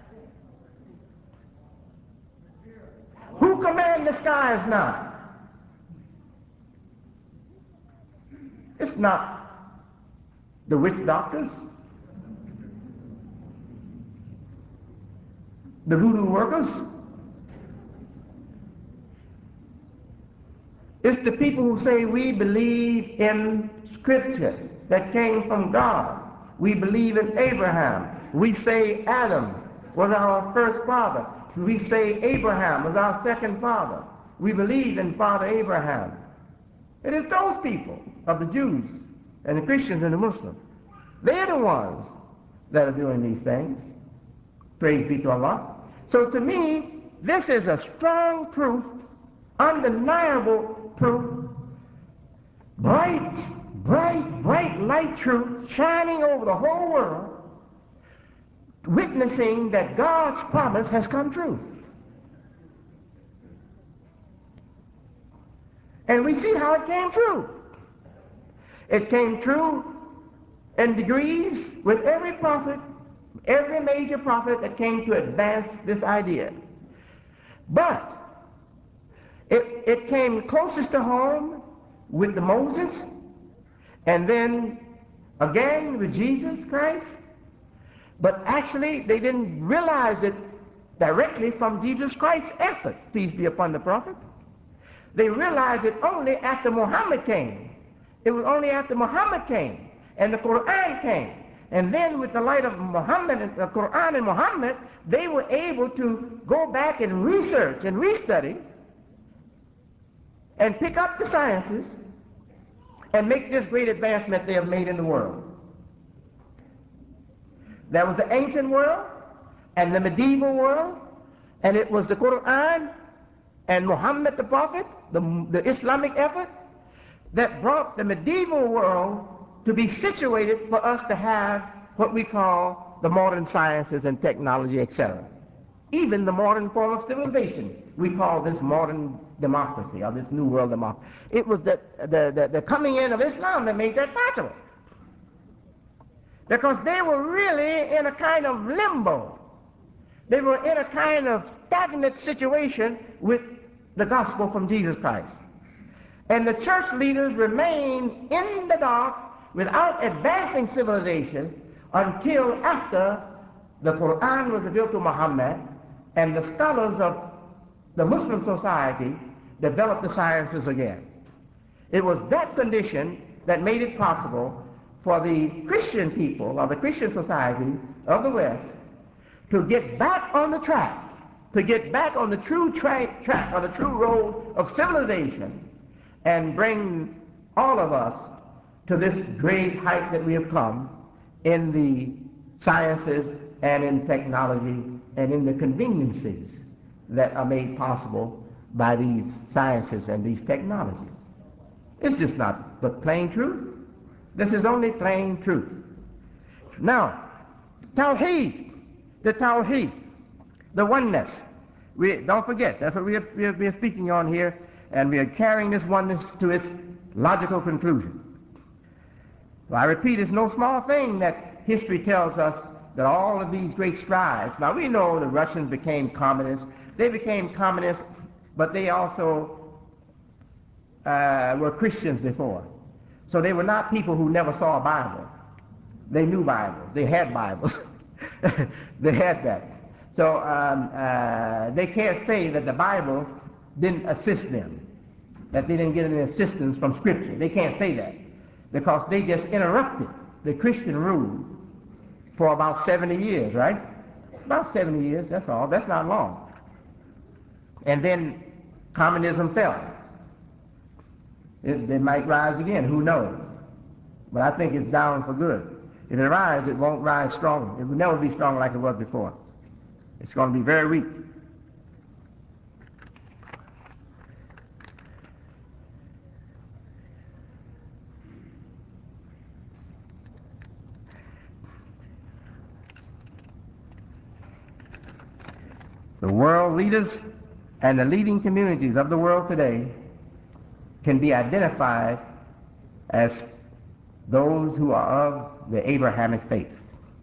Who command the skies now? It's not the witch doctors, the voodoo workers. It's the people who say we believe in Scripture that came from God. We believe in Abraham. We say Adam was our first father. We say Abraham was our second father. We believe in Father Abraham. It is those people of the Jews and the Christians and the Muslims. They're the ones that are doing these things. Praise be to Allah. So to me, this is a strong proof, undeniable proof, bright, bright, bright light truth shining over the whole world, witnessing that God's promise has come true. And we see how it came true. It came true in degrees with every prophet, every major prophet that came to advance this idea. But it, it came closest to home with the Moses, and then again with Jesus Christ. But actually, they didn't realize it directly from Jesus Christ's effort, peace be upon the prophet. They realized it only after Muhammad came. It was only after Muhammad came and the Quran came. And then with the light of Muhammad and the Quran and Muhammad, they were able to go back and research and restudy and pick up the sciences and make this great advancement they have made in the world. There was the ancient world and the medieval world, and it was the Quran and Muhammad the Prophet, the, the Islamic effort, that brought the medieval world to be situated for us to have what we call the modern sciences and technology, et cetera. Even the modern form of civilization, we call this modern democracy, or this new world democracy. It was the, the, the, the coming in of Islam that made that possible. Because they were really in a kind of limbo. They were in a kind of stagnant situation with the gospel from Jesus Christ. And the church leaders remained in the dark without advancing civilization until after the Quran was revealed to Muhammad and the scholars of the Muslim society developed the sciences again. It was that condition that made it possible for the Christian people of the Christian society of the West to get back on the track, to get back on the true track, track or the true road of civilization, and bring all of us to this great height that we have come in the sciences and in technology and in the conveniences that are made possible by these sciences and these technologies. It's just not but plain truth. This is only plain truth. Now, Tawheed, the Tawheed, the oneness. We don't forget, that's what we are, we, are, we are speaking on here, and we are carrying this oneness to its logical conclusion. Well, I repeat, it's no small thing that history tells us that all of these great strides. Now, we know the Russians became communists. They became communists, but they also uh, were Christians before. So they were not people who never saw a Bible. They knew Bibles. They had Bibles. They had that. So um, uh, they can't say that the Bible didn't assist them, that they didn't get any assistance from Scripture. They can't say that because they just interrupted the Christian rule for about seventy years, right? About seventy years, that's all. That's not long. And then communism fell. It, it might rise again, who knows? But I think it's down for good. If it rises, it won't rise strong. It will never be strong like it was before. It's going to be very weak. The world leaders and the leading communities of the world today can be identified as those who are of the Abrahamic faith.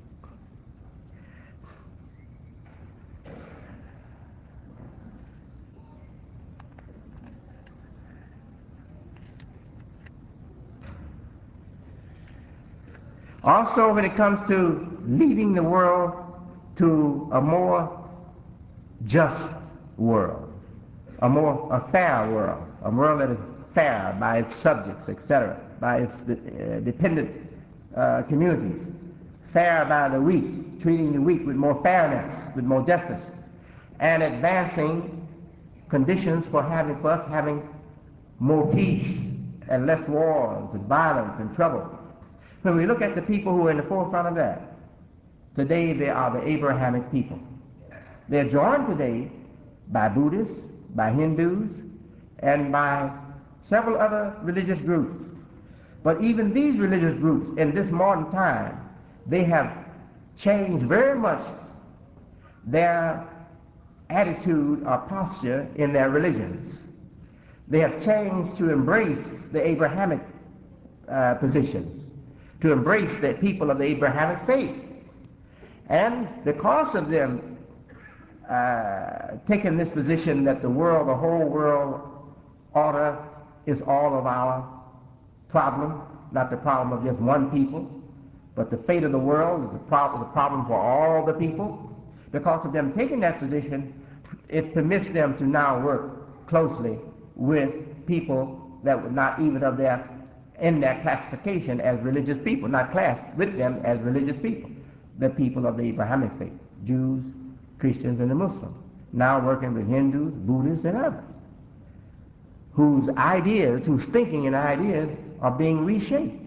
Also, when it comes to leading the world to a more just world, a more a fair world, a world that is fair by its subjects, et cetera, by its de- uh, dependent uh, communities, fair by the weak, treating the weak with more fairness, with more justice, and advancing conditions for having for us having more peace and less wars and violence and trouble. When we look at the people who are in the forefront of that, today they are the Abrahamic people. They're joined today by Buddhists, by Hindus, and by several other religious groups. But even these religious groups in this modern time, they have changed very much their attitude or posture in their religions. They have changed to embrace the Abrahamic uh, positions, to embrace the people of the Abrahamic faith. And because of them uh, taking this position that the world, the whole world order is all of our problem, not the problem of just one people, but the fate of the world is a, prob- is a problem for all the people. Because of them taking that position, it permits them to now work closely with people that were not even of their in their classification as religious people, not classed with them as religious people, the people of the Abrahamic faith, Jews, Christians, and the Muslims, now working with Hindus, Buddhists, and others, whose ideas, whose thinking and ideas are being reshaped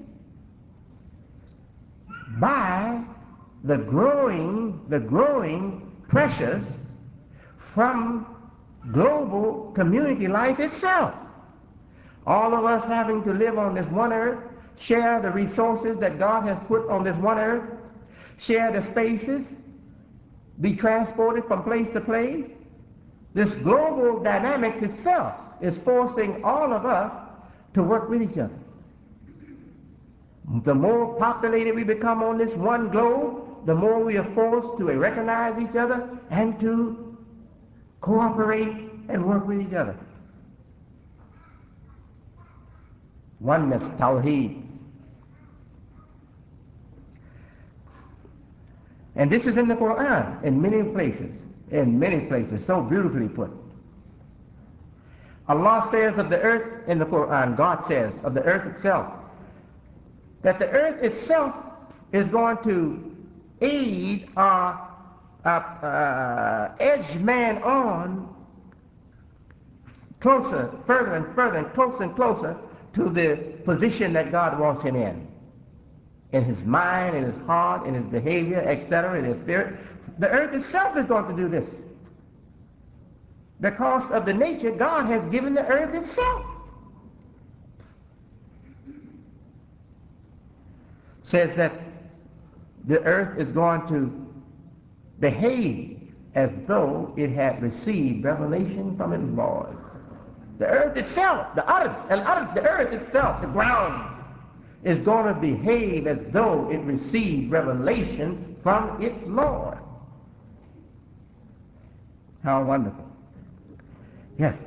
by the growing, the growing pressures from global community life itself. All of us having to live on this one earth, share the resources that God has put on this one earth, share the spaces, be transported from place to place. This global dynamics itself is forcing all of us to work with each other. The more populated we become on this one globe, the more we are forced to recognize each other and to cooperate and work with each other. Oneness, Tawheed. And this is in the Quran in many places, in many places, so beautifully put. Allah says of the earth in the Quran, God says of the earth itself, that the earth itself is going to aid or uh, uh, edge man on closer, further and further, and closer and closer to the position that God wants him in. In his mind, in his heart, in his behavior, et cetera, in his spirit. The earth itself is going to do this. Because of the nature God has given the earth itself. Says that the earth is going to behave as though it had received revelation from its Lord. The earth itself, the ard, the earth itself, the ground, is going to behave as though it received revelation from its Lord. How wonderful. Yes.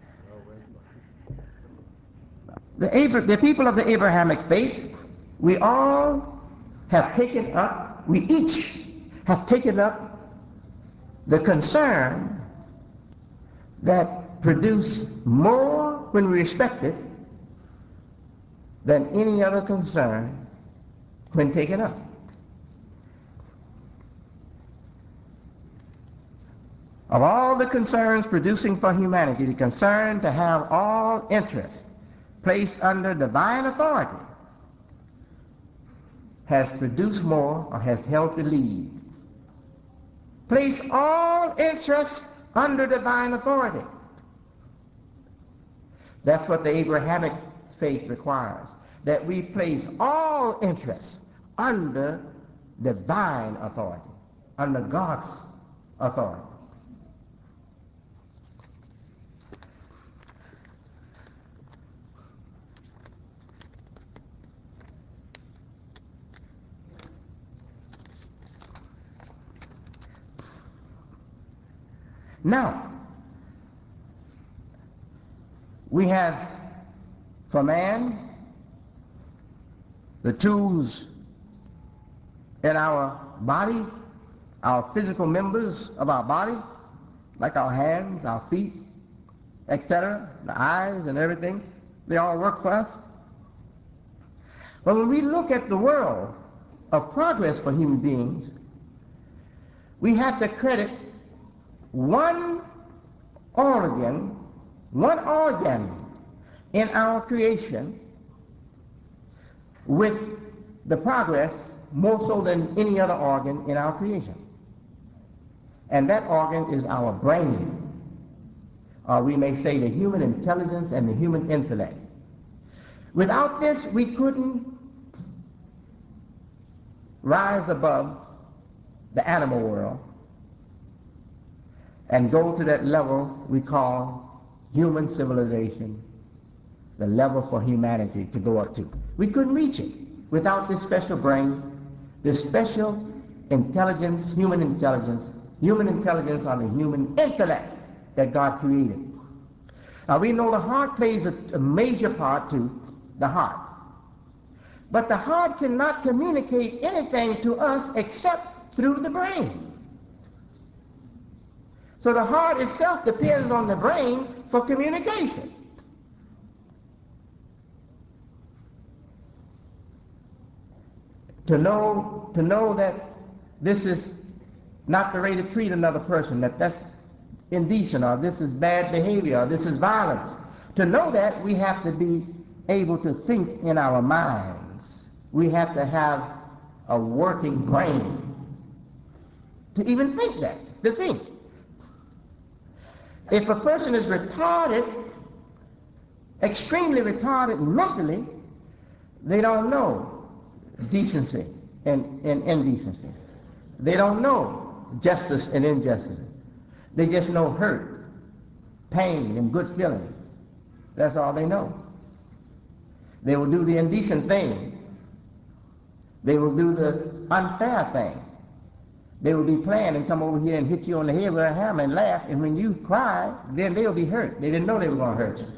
The, Abra- the people of the Abrahamic faith, we all have taken up, we each have taken up the concern that produce more when we respect it than any other concern when taken up. Of all the concerns producing for humanity, the concern to have all interests placed under divine authority has produced more or has held the lead. Place all interests under divine authority. That's what the Abrahamic faith requires, that we place all interests under divine authority, under God's authority. Now, we have for man the tools in our body, our physical members of our body, like our hands, our feet, et cetera, the eyes and everything. They all work for us. But when we look at the world of progress for human beings, we have to credit one organ, one organ in our creation with the progress more so than any other organ in our creation. And that organ is our brain, or we may say the human intelligence and the human intellect. Without this, we couldn't rise above the animal world and go to that level we call human civilization, the level for humanity to go up to. We couldn't reach it without this special brain, this special intelligence, human intelligence, human intelligence on the human intellect that God created. Now we know the heart plays a, a major part to the heart. But the heart cannot communicate anything to us except through the brain. So the heart itself depends on the brain for communication. To know, to know that this is not the way to treat another person, that that's indecent, or this is bad behavior, or this is violence. To know that, we have to be able to think in our minds. We have to have a working brain to even think that, to think. If a person is retarded, extremely retarded mentally, they don't know decency and, and indecency. They don't know justice and injustice. They just know hurt, pain, and good feelings. That's all they know. They will do the indecent thing. They will do the unfair thing. They will be playing and come over here and hit you on the head with a hammer and laugh, and when you cry, then they'll be hurt. They didn't know they were going to hurt you.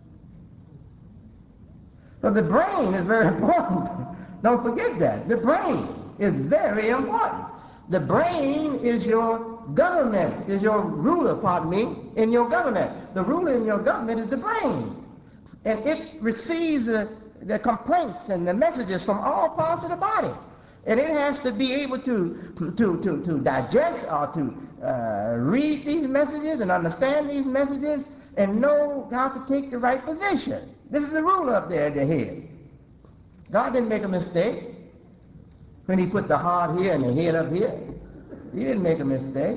So the brain is very important. Don't forget that. The brain is very important. The brain is your government, is your ruler, pardon me, in your government. The ruler in your government is the brain. And it receives the, the complaints and the messages from all parts of the body. And it has to be able to, to, to, to digest or to uh, read these messages and understand these messages and know how to take the right position. This is the ruler up there at the head. God didn't make a mistake when he put the heart here and the head up here. He didn't make a mistake.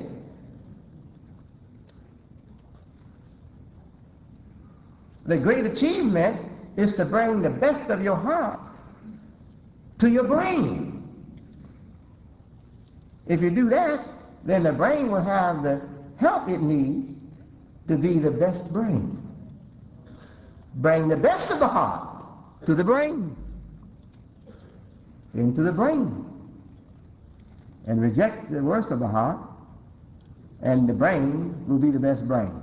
The great achievement is to bring the best of your heart to your brain. If you do that, then the brain will have the help it needs to be the best brain. Bring the best of the heart to the brain, into the brain, and reject the worst of the heart, and the brain will be the best brain.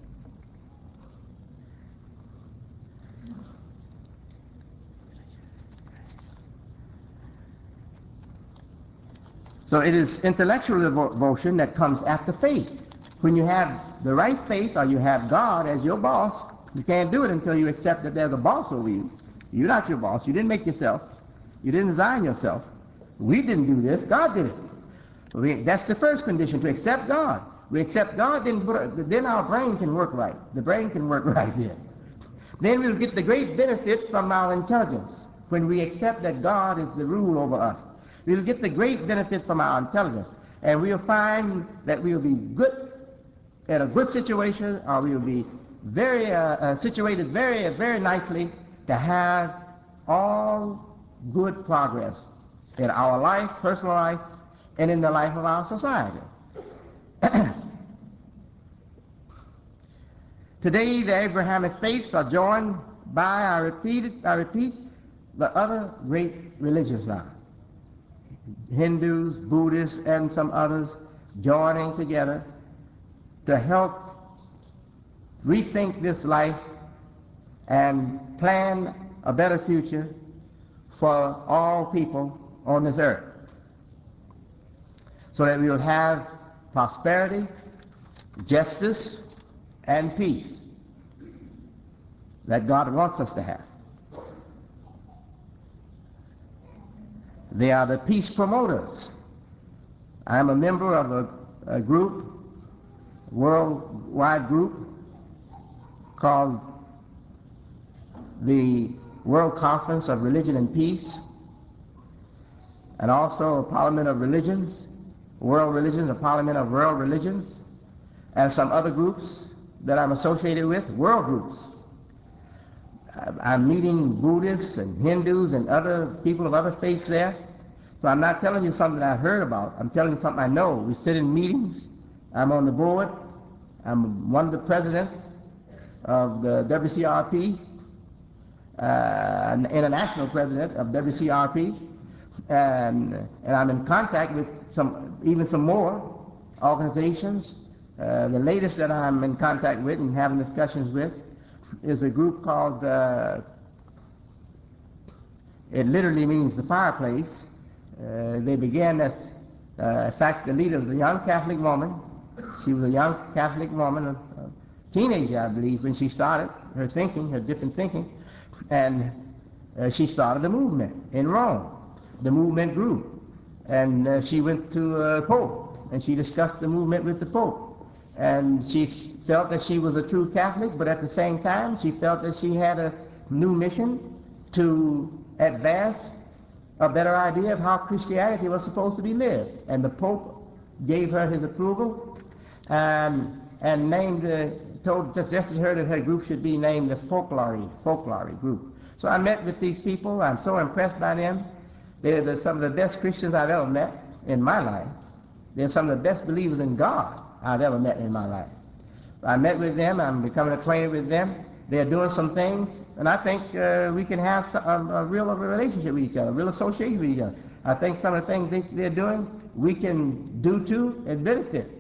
So it is intellectual devotion that comes after faith. When you have the right faith, or you have God as your boss, you can't do it until you accept that there's a boss over you. You're not your boss. You didn't make yourself. You didn't design yourself. We didn't do this. God did it. We, that's the first condition, to accept God. We accept God, then, then our brain can work right. The brain can work right here. Then we'll get the great benefit from our intelligence when we accept that God is the rule over us. We'll get the great benefit from our intelligence, and we'll find that we'll be good at a good situation, or we'll be very uh, uh, situated very, very nicely to have all good progress in our life, personal life, and in the life of our society. Today, the Abrahamic faiths are joined by, I repeat, I repeat, the other great religions now. Hindus, Buddhists, and some others joining together to help rethink this life and plan a better future for all people on this earth, so that we will have prosperity, justice, and peace that God wants us to have. They are the peace promoters. I am a member of a, a group, worldwide group, called the World Conference of Religion and Peace, and also a Parliament of Religions, World Religions, a Parliament of World Religions, and some other groups that I'm associated with, world groups. I'm meeting Buddhists and Hindus and other people of other faiths there. So I'm not telling you something I heard about. I'm telling you something I know. We sit in meetings. I'm on the board. I'm one of the presidents of the W C R P, uh, an international president of W C R P, and, and I'm in contact with some, even some more organizations. Uh, the latest that I'm in contact with and having discussions with is a group called, uh, it literally means the fireplace. Uh, they began as, uh, in fact, the leader was a young Catholic woman. She was a young Catholic woman, a, a teenager, I believe, when she started her thinking, her different thinking, and uh, she started a movement in Rome. The movement grew, and uh, she went to uh, Pope, and she discussed the movement with the Pope. And she felt that she was a true Catholic, but at the same time, she felt that she had a new mission to advance a better idea of how Christianity was supposed to be lived. And the Pope gave her his approval, um, and named, uh, told, suggested her that her group should be named the Folklore, Folklore group. So I met with these people. I'm so impressed by them. They're the, some of the best Christians I've ever met in my life. They're some of the best believers in God I've ever met in my life. I met with them. I'm becoming acquainted with them. They're doing some things, and I think uh, we can have some, a, a real relationship with each other, a real association with each other. I think some of the things they, they're doing, we can do too and benefit.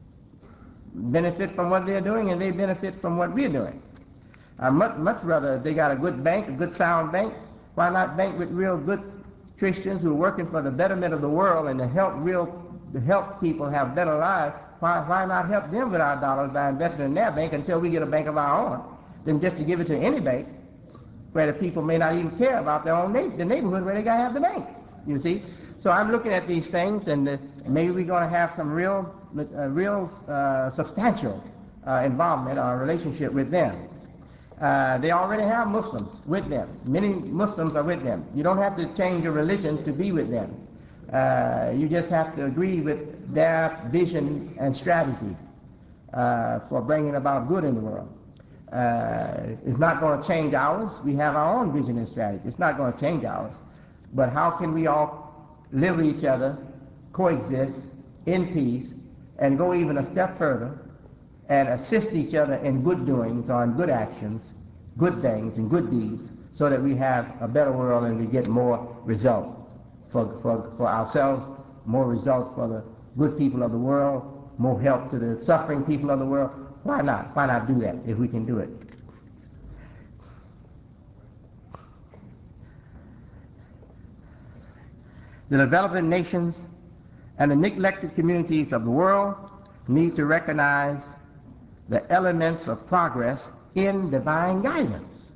Benefit from what they're doing, and they benefit from what we're doing. I much, much rather, if they got a good bank, a good sound bank, why not bank with real good Christians who are working for the betterment of the world and to help real, to help people have better lives? Why, why not help them with our dollars by investing in their bank until we get a bank of our own, than just to give it to any bank where the people may not even care about their own na- the neighborhood where they got to have the bank, you see? So I'm looking at these things, and uh, maybe we're going to have some real, uh, real uh, substantial uh, involvement or relationship with them. Uh, they already have Muslims with them. Many Muslims are with them. You don't have to change your religion to be with them. Uh, you just have to agree with their vision and strategy uh, for bringing about good in the world. Uh, it's not going to change ours. We have our own vision and strategy. It's not going to change ours. But how can we all live with each other, coexist in peace, and go even a step further and assist each other in good doings or in good actions, good things and good deeds, so that we have a better world and we get more results for, for, for ourselves, more results for the good people of the world, more help to the suffering people of the world. Why not? Why not do that if we can do it? The developing nations and the neglected communities of the world need to recognize the elements of progress in divine guidance.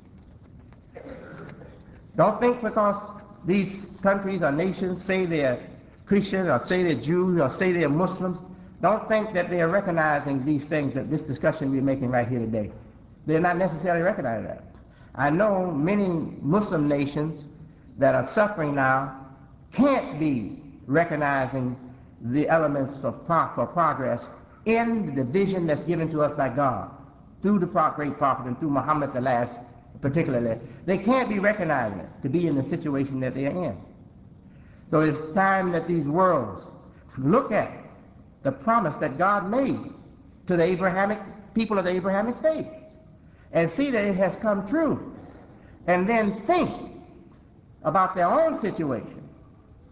Don't think because these countries or nations say they're Christian or say they're Jews or say they're Muslims, don't think that they are recognizing these things that this discussion we're making right here today. They're not necessarily recognizing that. I know many Muslim nations that are suffering now can't be recognizing the elements of pro- for progress in the vision that's given to us by God through the great prophet and through Muhammad the last particularly. They can't be recognizing it to be in the situation that they are in. So it's time that these worlds look at the promise that God made to the Abrahamic people of the Abrahamic faith and see that it has come true, and then think about their own situation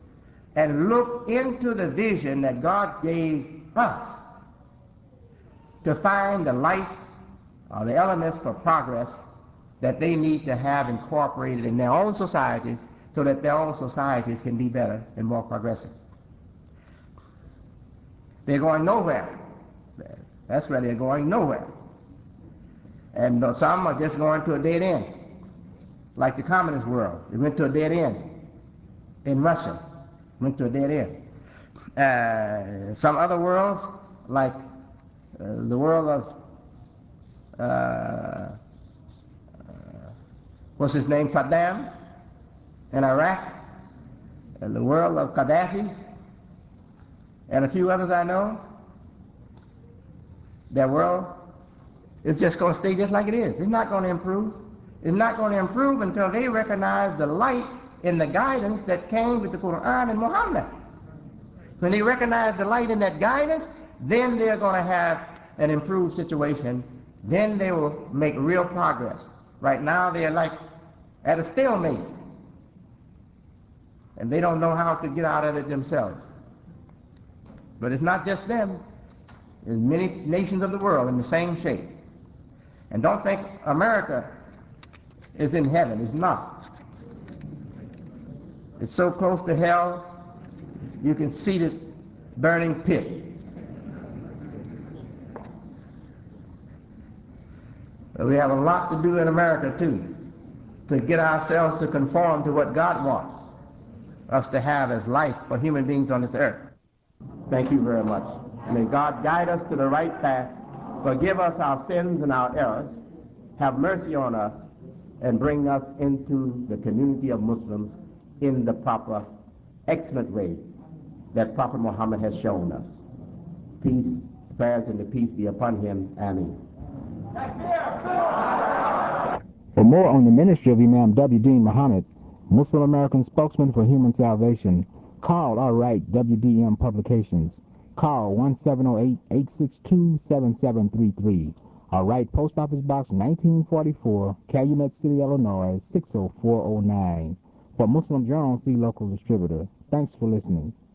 and look into the vision that God gave us to find the light or the elements for progress that they need to have incorporated in their own societies so that their own societies can be better and more progressive. They're going nowhere. That's where they're going, nowhere. And uh, some are just going to a dead end, like the communist world. They went to a dead end. In Russia, went to a dead end. Uh, some other worlds, like uh, the world of, uh, uh, what's his name, Saddam in Iraq, and the world of Gaddafi, and a few others I know, their world is just going to stay just like it is. It's not going to improve. It's not going to improve until they recognize the light in the guidance that came with the Quran and Muhammad. When they recognize the light in that guidance, then they're going to have an improved situation. Then they will make real progress. Right now they're like at a stalemate, and they don't know how to get out of it themselves. But it's not just them. There's many nations of the world in the same shape. And don't think America is in heaven. It's not. It's so close to hell, you can see the burning pit. But we have a lot to do in America too, to get ourselves to conform to what God wants us to have as life for human beings on this earth. Thank you very much. May God guide us to the right path, forgive us our sins and our errors, have mercy on us, and bring us into the community of Muslims in the proper, excellent way that Prophet Muhammad has shown us. Peace, prayers, and the peace be upon him. Ameen. For more on the ministry of Imam W. Deen Muhammad, Muslim American spokesman for human salvation, call or write W D M Publications. Call one seven zero eight, eight six two, seven seven three three. Or write Post Office Box nineteen forty-four, Calumet City, Illinois, six oh four oh nine. For Muslim Journal, see local distributor. Thanks for listening.